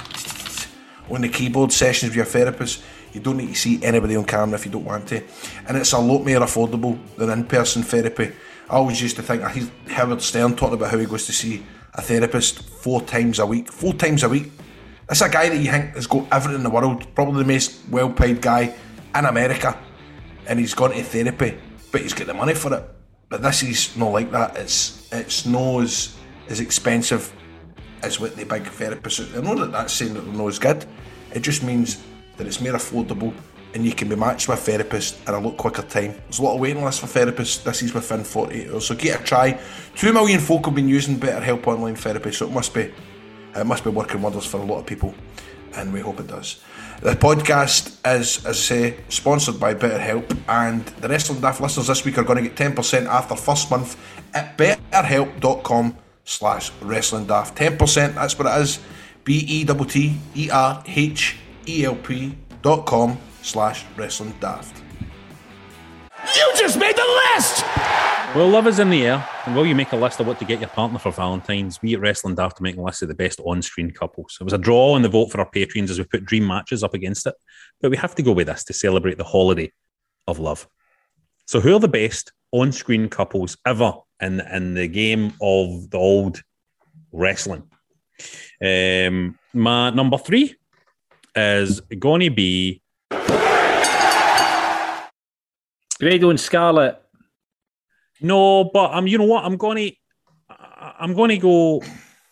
on the keyboard sessions with your therapist. You don't need to see anybody on camera if you don't want to, and it's a lot more affordable than in-person therapy. I always used to think, I hear Howard Stern talking about how he goes to see a therapist 4 times a week. 4 times a week. That's a guy that you think has got everything in the world, probably the most well-paid guy in America, and he's gone to therapy, but he's got the money for it. But this is not like that. It's not as expensive as what the big therapists out there. I know that that's saying that they're not as good. It just means that it's more affordable, and you can be matched with a therapist in a lot quicker time. There's a lot of waiting lists for therapists. This is within 48 hours, so give it a try. 2 million folk have been using BetterHelp online therapy, so it must be working wonders for a lot of people, and we hope it does. The podcast is, as I say, sponsored by BetterHelp, and the Wrestling Daft listeners this week are going to get 10% off their first month at betterhelp.com/wrestlingdaft. 10%, that's what it is. betterhelp.com/wrestlingdaft. You just made the list! Well, love is in the air, and will you make a list of what to get your partner for Valentine's? We at Wrestling Daft to make a list of the best on-screen couples. It was a draw in the vote for our patrons as we put dream matches up against it, but we have to go with this to celebrate the holiday of love. So who are the best on-screen couples ever in the game of the old wrestling? My number 3 is going to be Grado and Scarlett. No, but you know what? I'm going to go.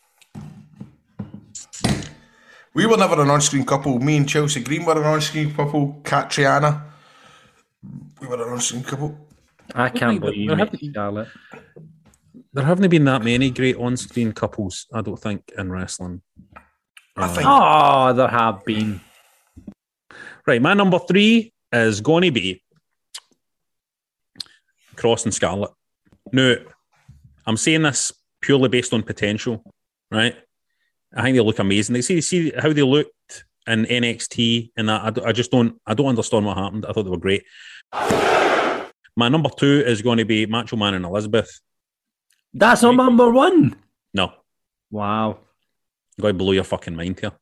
We were never an on-screen couple. Me and Chelsea Green were an on-screen couple. Catriana, we were an on-screen couple. I can't believe you made Scarlett. There haven't been that many great on-screen couples, I don't think, in wrestling. Oh, there have been. Right, my number 3 is going to be Cross and Scarlett. Now, I'm saying this purely based on potential, right? I think they look amazing. They see how they looked in NXT, and that I don't understand what happened. I thought they were great. My number 2 is going to be Macho Man and Elizabeth. That's not number 1. No. Wow. I'm going to blow your fucking mind here.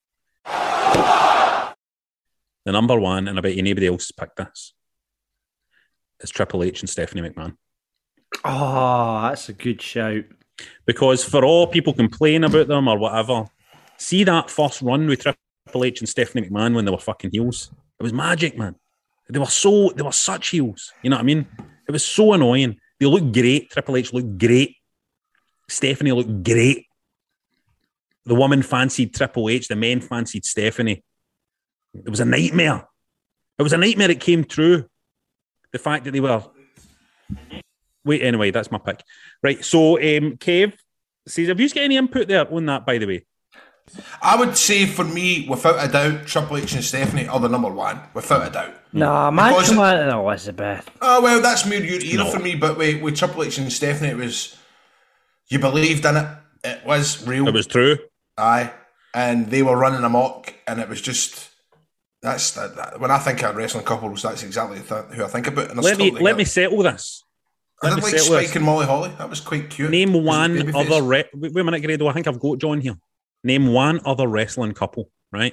The number 1, and I bet anybody else picked this, is Triple H and Stephanie McMahon. Oh, that's a good shout. Because for all people complain about them or whatever, see that first run with Triple H and Stephanie McMahon when they were fucking heels? It was magic, man. They were such heels. You know what I mean? It was so annoying. They looked great. Triple H looked great. Stephanie looked great. The woman fancied Triple H. The men fancied Stephanie. It was a nightmare. It was a nightmare. It came true. The fact that they were... Wait, anyway, that's my pick. Right, so Kev says, have you got any input there on that, by the way? I would say for me, without a doubt, Triple H and Stephanie are the number one, without a doubt. Nah, man, come on, Elizabeth. Oh, well, that's more your era for me, but with Triple H and Stephanie, it was, you believed in it. It was real. It was true. Aye. And they were running amok, and it was just, when I think of wrestling couples, that's exactly who I think about. And let me settle this. I did like Spike and Molly Holly. That was quite cute. Name one other... wait a minute, Grado. I think I've got John here. Name one other wrestling couple, right,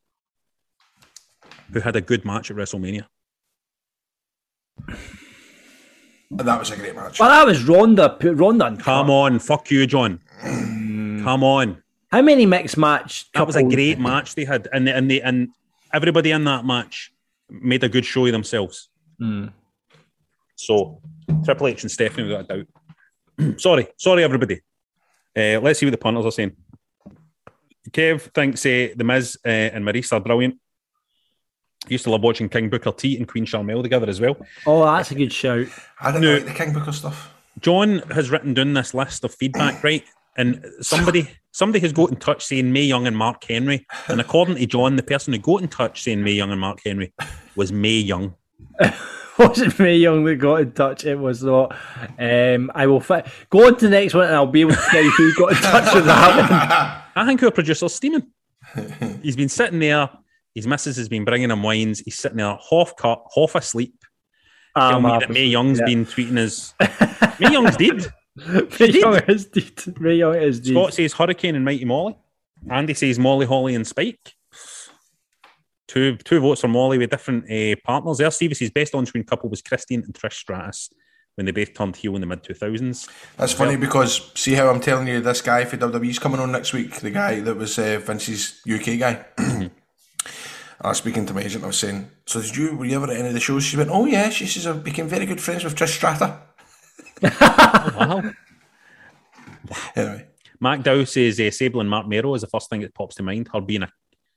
who had a good match at WrestleMania. That was a great match. Well, that was Ronda and Come on, fuck you, John. Come on. How many mixed match? That was a great match they had, and everybody in that match made a good show of themselves. So Triple H and Stephanie, without a doubt. sorry, everybody. Let's see what the punters are saying. Kev thinks The Miz and Maurice are brilliant. Used to love watching King Booker T and Queen Sharmell together as well. Oh, that's a good shout. I didn't like the King Booker stuff. John has written down this list of feedback, right? And somebody has got in touch saying Mae Young and Mark Henry. And according to John, the person who got in touch saying Mae Young and Mark Henry was Mae Young. Wasn't Mae Young that got in touch? It was not. I will go on to the next one, and I'll be able to tell you who got in touch with that one. I think our producer's steaming. He's been sitting there. His missus has been bringing him wines. He's sitting there, half cut, half asleep. Tell me that Mae Young's been tweeting his... Mae Young's dead. Mae Young is dead. Scott says Hurricane and Mighty Molly. Andy says Molly, Holly and Spike. Two votes for Molly with different partners there. Stevie says best on-screen couple was Christine and Trish Stratus when they both turned heel in the mid-2000s. That's funny because see how I'm telling you this guy for WWE's coming on next week, the guy that was Vince's UK guy. I was speaking to my agent, I was saying, so were you ever at any of the shows? She went, oh yeah, she says I became very good friends with Trish Strata. Wow. Anyway. Mac Dow says Sable and Mark Mero is the first thing that pops to mind. Her being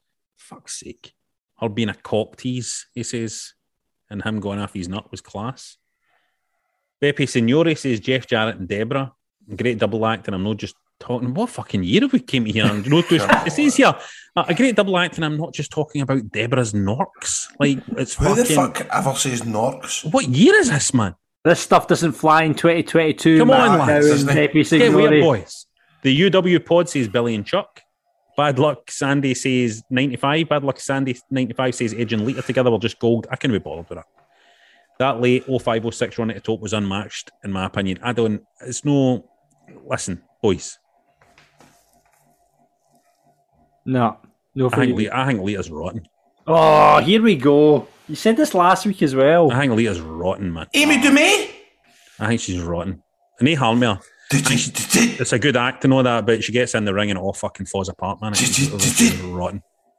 a cock tease, he says, and him going off his nut was class. Beppe Signore says Jeff Jarrett and Deborah. Great double act, and I'm not just talking. What fucking year have we came here? And, it says here, a great double act, and I'm not just talking about Deborah's Norks. Like, it's who the fuck ever says Norks? What year is this, man? This stuff doesn't fly in 2022. Come on, lads. Get weird, boys. The UW pod says Billy and Chuck. Bad Luck Sandy says 95. Bad Luck Sandy 95 says Edge and Lita together were just gold. I can't be bothered with that. That late 05-06 run at the top was unmatched, in my opinion. Listen, boys. No. I think Lita's rotten. Oh, here we go. You said this last week as well. I think Lita's rotten, man. Amy Dumay? I think she's rotten. And they harm her. It's a good act and all that, but she gets in the ring and it all fucking falls apart, man. She's rotten.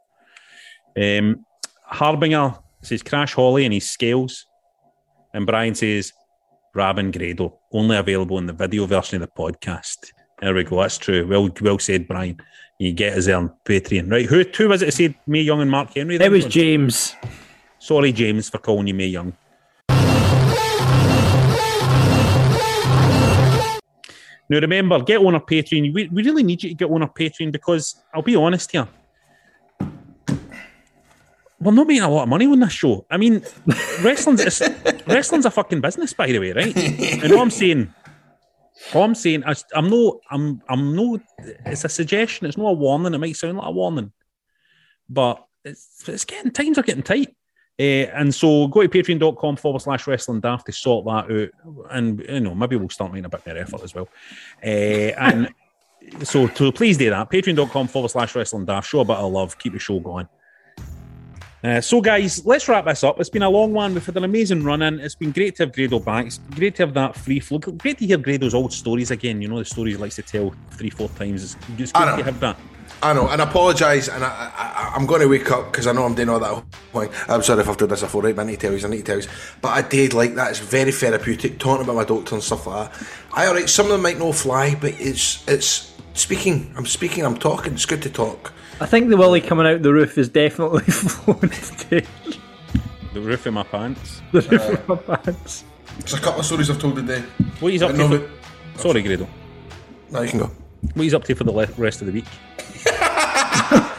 Harbinger says Crash Holly and his scales. And Brian says Rabin Grado, only available in the video version of the podcast. There we go, that's true. Well said, Brian. You get us there on Patreon. Right, who was it that said Mae Young and Mark Henry? It was James. Sorry, James, for calling you Mae Young. Now remember, get on our Patreon. We really need you to get on our Patreon because I'll be honest here. We're not making a lot of money on this show. I mean, wrestling's a fucking business, by the way, right? And all I'm saying, it's a suggestion. It's not a warning. It might sound like a warning, but times are getting tight. And so go to patreon.com/wrestling daft to sort that out. And, maybe we'll start making a bit more effort as well. And so please do that. Patreon.com/wrestling daft. Show a bit of love. Keep the show going. So, guys, let's wrap this up. It's been a long one. We've had an amazing run-in. It's been great to have Grado back. It's great to have that free flow. Great to hear Grado's old stories again. The stories he likes to tell 3-4 times. It's great to have that. I know, and I apologise, and I'm going to wake up because I know I'm doing all that point. I'm sorry if I've done this before, right? I need to tell you. But I did like that. It's very therapeutic, talking about my doctor and stuff like that. Alright, some of them might not fly, but it's speaking. I'm talking. It's good to talk. I think the Willie coming out the roof is definitely flown today. The roof of my pants. The roof of my pants. There's a couple of stories I've told today. What he's up to? Sorry, Grado. No, you can go. What he's up to for the rest of the week?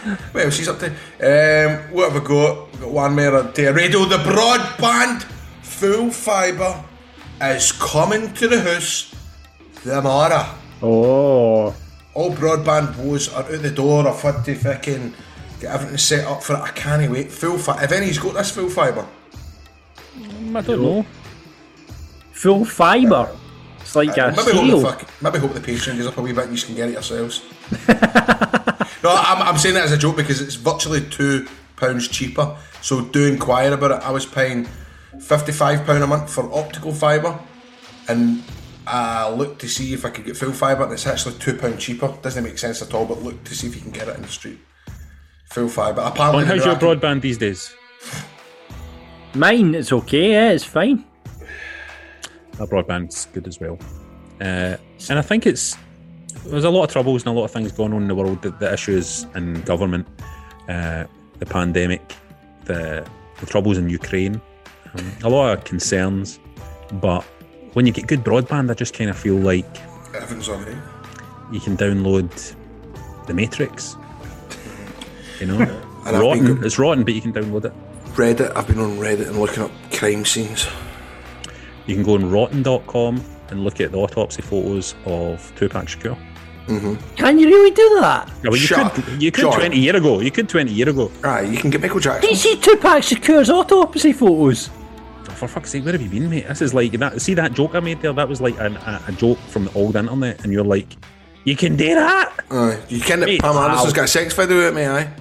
What else she's up to? What have we got? We've got one more on the radio. The broadband full fibre is coming to the house tomorrow. Oh. All broadband woes are out the door. I've had to fucking get everything set up for it. I can't wait. Full fibre. Have any's got this full fibre? I don't know. Full fibre? It's like a cereal. Maybe hope the Patreon goes up a wee bit and you can get it yourselves. No, I'm saying that as a joke because it's virtually £2 cheaper. So do inquire about it. I was paying £55 a month for optical fibre, and I looked to see if I could get full fibre, and it's actually £2 cheaper. Doesn't make sense at all, but look to see if you can get it in the street. Full fibre. Apparently, how's your broadband these days? Mine, it's okay, yeah, it's fine. Our broadband's good as well. And I think there's a lot of troubles and a lot of things going on in the world, the issues in government, the pandemic, the troubles in Ukraine, a lot of concerns. But when you get good broadband, I just kind of feel like everything's on it. You can download The Matrix. You know, rotten. It's rotten, but you can download it. Reddit. I've been on Reddit and looking up crime scenes. You can go on rotten.com and look at the autopsy photos of Tupac Shakur. Mm-hmm. Can you really do that? Yeah, well, you could 20 years ago. You could 20 years ago. Right, you can get Michael Jackson. Did you see Tupac Shakur's autopsy photos? Oh, for fuck's sake, where have you been, mate? This is like that. See that joke I made there? That was like a joke from the old internet, and you're like, you can do that? You can. Pam Anderson's got a sex video with me, aye.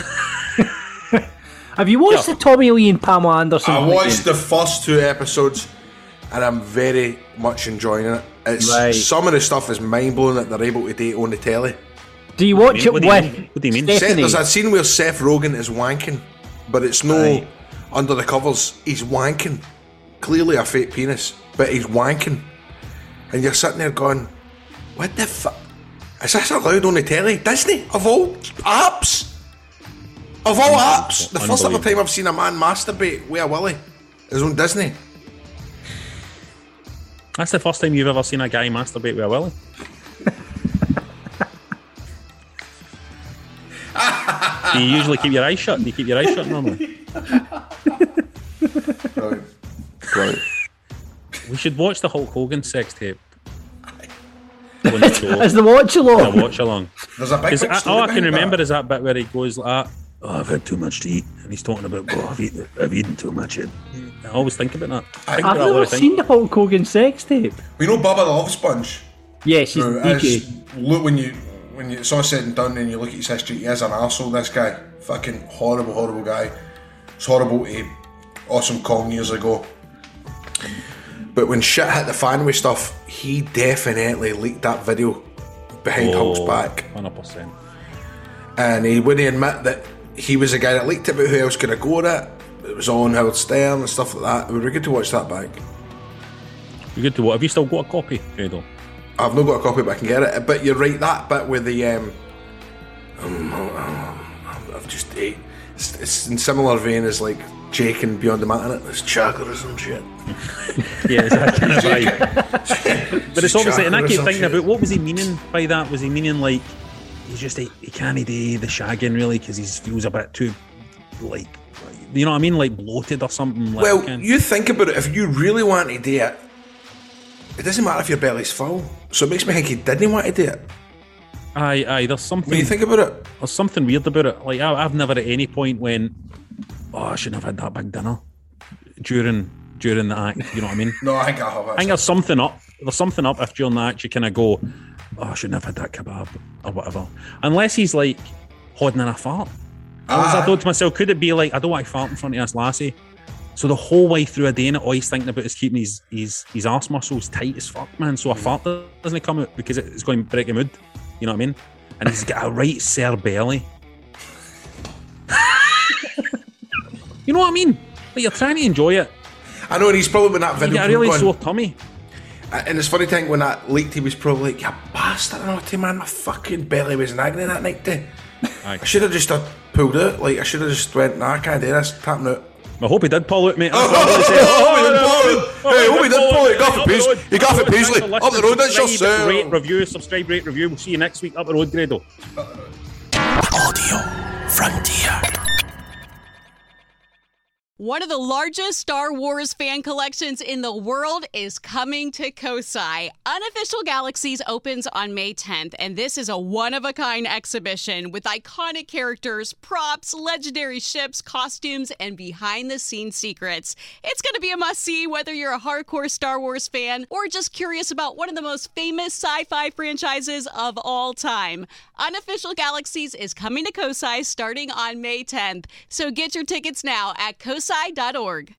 Have you watched the Tommy Lee and Pamela Anderson? I watched the first 2 episodes, and I'm very much enjoying it. It's some of the stuff is mind blowing that they're able to date on the telly. Do you watch it with? What do you mean? There's a scene where Seth Rogen is wanking, but it's no under the covers. He's wanking, clearly a fake penis, but he's wanking, and you're sitting there going, "What the fuck? Is this allowed on the telly? Disney of all apps." Of all apps, the first ever time I've seen a man masturbate with a willy is on Disney. That's the first time you've ever seen a guy masturbate with a willy? Do you usually keep your eyes shut? Do you keep your eyes shut normally? Right. We should watch the Hulk Hogan sex tape. As the watch along. The watch along. There's a big all I can remember is that bit where he goes like, "Oh, I've had too much to eat," and he's talking about, "Oh, I've eaten too much." I always think about that. I've never seen the Hulk Hogan sex tape. We know Bubba the Love Sponge. Yes, he's DJ. Look, when you it's all said and done, and you look at his history, he is an arsehole. This guy, fucking horrible guy. It's horrible to Awesome Kong years ago. But when shit hit the fan with stuff, he definitely leaked that video behind Hulk's back. 100%. And he wouldn't admit that he was the guy that leaked it, but who else could have go at it? It was on Howard Stern and stuff like that. It would be good to watch that back. You're good to what? Have you still got a copy, Fredo? I've not got a copy, but I can get it. But you're right, that bit with the I've just ate. It's in similar vein as like Jake and Beyond the Mat in it. There's chocolate or some shit. Yeah, it's that kind of vibe. But it's obviously, and I keep thinking about what was he meaning by that? Was he meaning like he can't do the shagging really because he feels a bit too like, you know what I mean, like bloated or something? Like, well, you think about it. If you really want to do it, it doesn't matter if your belly's full. So it makes me think he didn't want to do it. Aye. There's something. When you think about it, there's something weird about it. Like I've never at any point went, "Oh, I shouldn't have had that big dinner," during the act. You know what I mean? No, I think I have. I think there's something up. There's something up if during the act you kind of go, "Oh, I shouldn't have had that kebab," or whatever. Unless he's like holding in a fart. I thought to myself, could it be like, I don't want to fart in front of this lassie? So the whole way through a day, and all he's thinking about is keeping his arse muscles tight as fuck, man. So a fart doesn't come out because it's going to break the mood. You know what I mean? And he's got a right sore belly. You know what I mean? Like you're trying to enjoy it. I know, and he's probably when that video. You got a really sore tummy. And it's funny thing, when that leaked, he was probably like, "You bastard, naughty man, my fucking belly was in agony that night too. I should have just pulled out. Like I should have just went, nah, I can't do this, tapping out." I hope he did pull out, mate. Hey, hope he did pull it. You gaff it, Paisley. Up the road, that's yourself. Subscribe, rate, review. We'll see you next week up the road, Grado. Audio. frontier. One of the largest Star Wars fan collections in the world is coming to Kosai. Unofficial Galaxies opens on May 10th, and this is a one-of-a-kind exhibition with iconic characters, props, legendary ships, costumes, and behind-the-scenes secrets. It's going to be a must-see whether you're a hardcore Star Wars fan or just curious about one of the most famous sci-fi franchises of all time. Unofficial Galaxies is coming to Kosai starting on May 10th, so get your tickets now at kosai.org.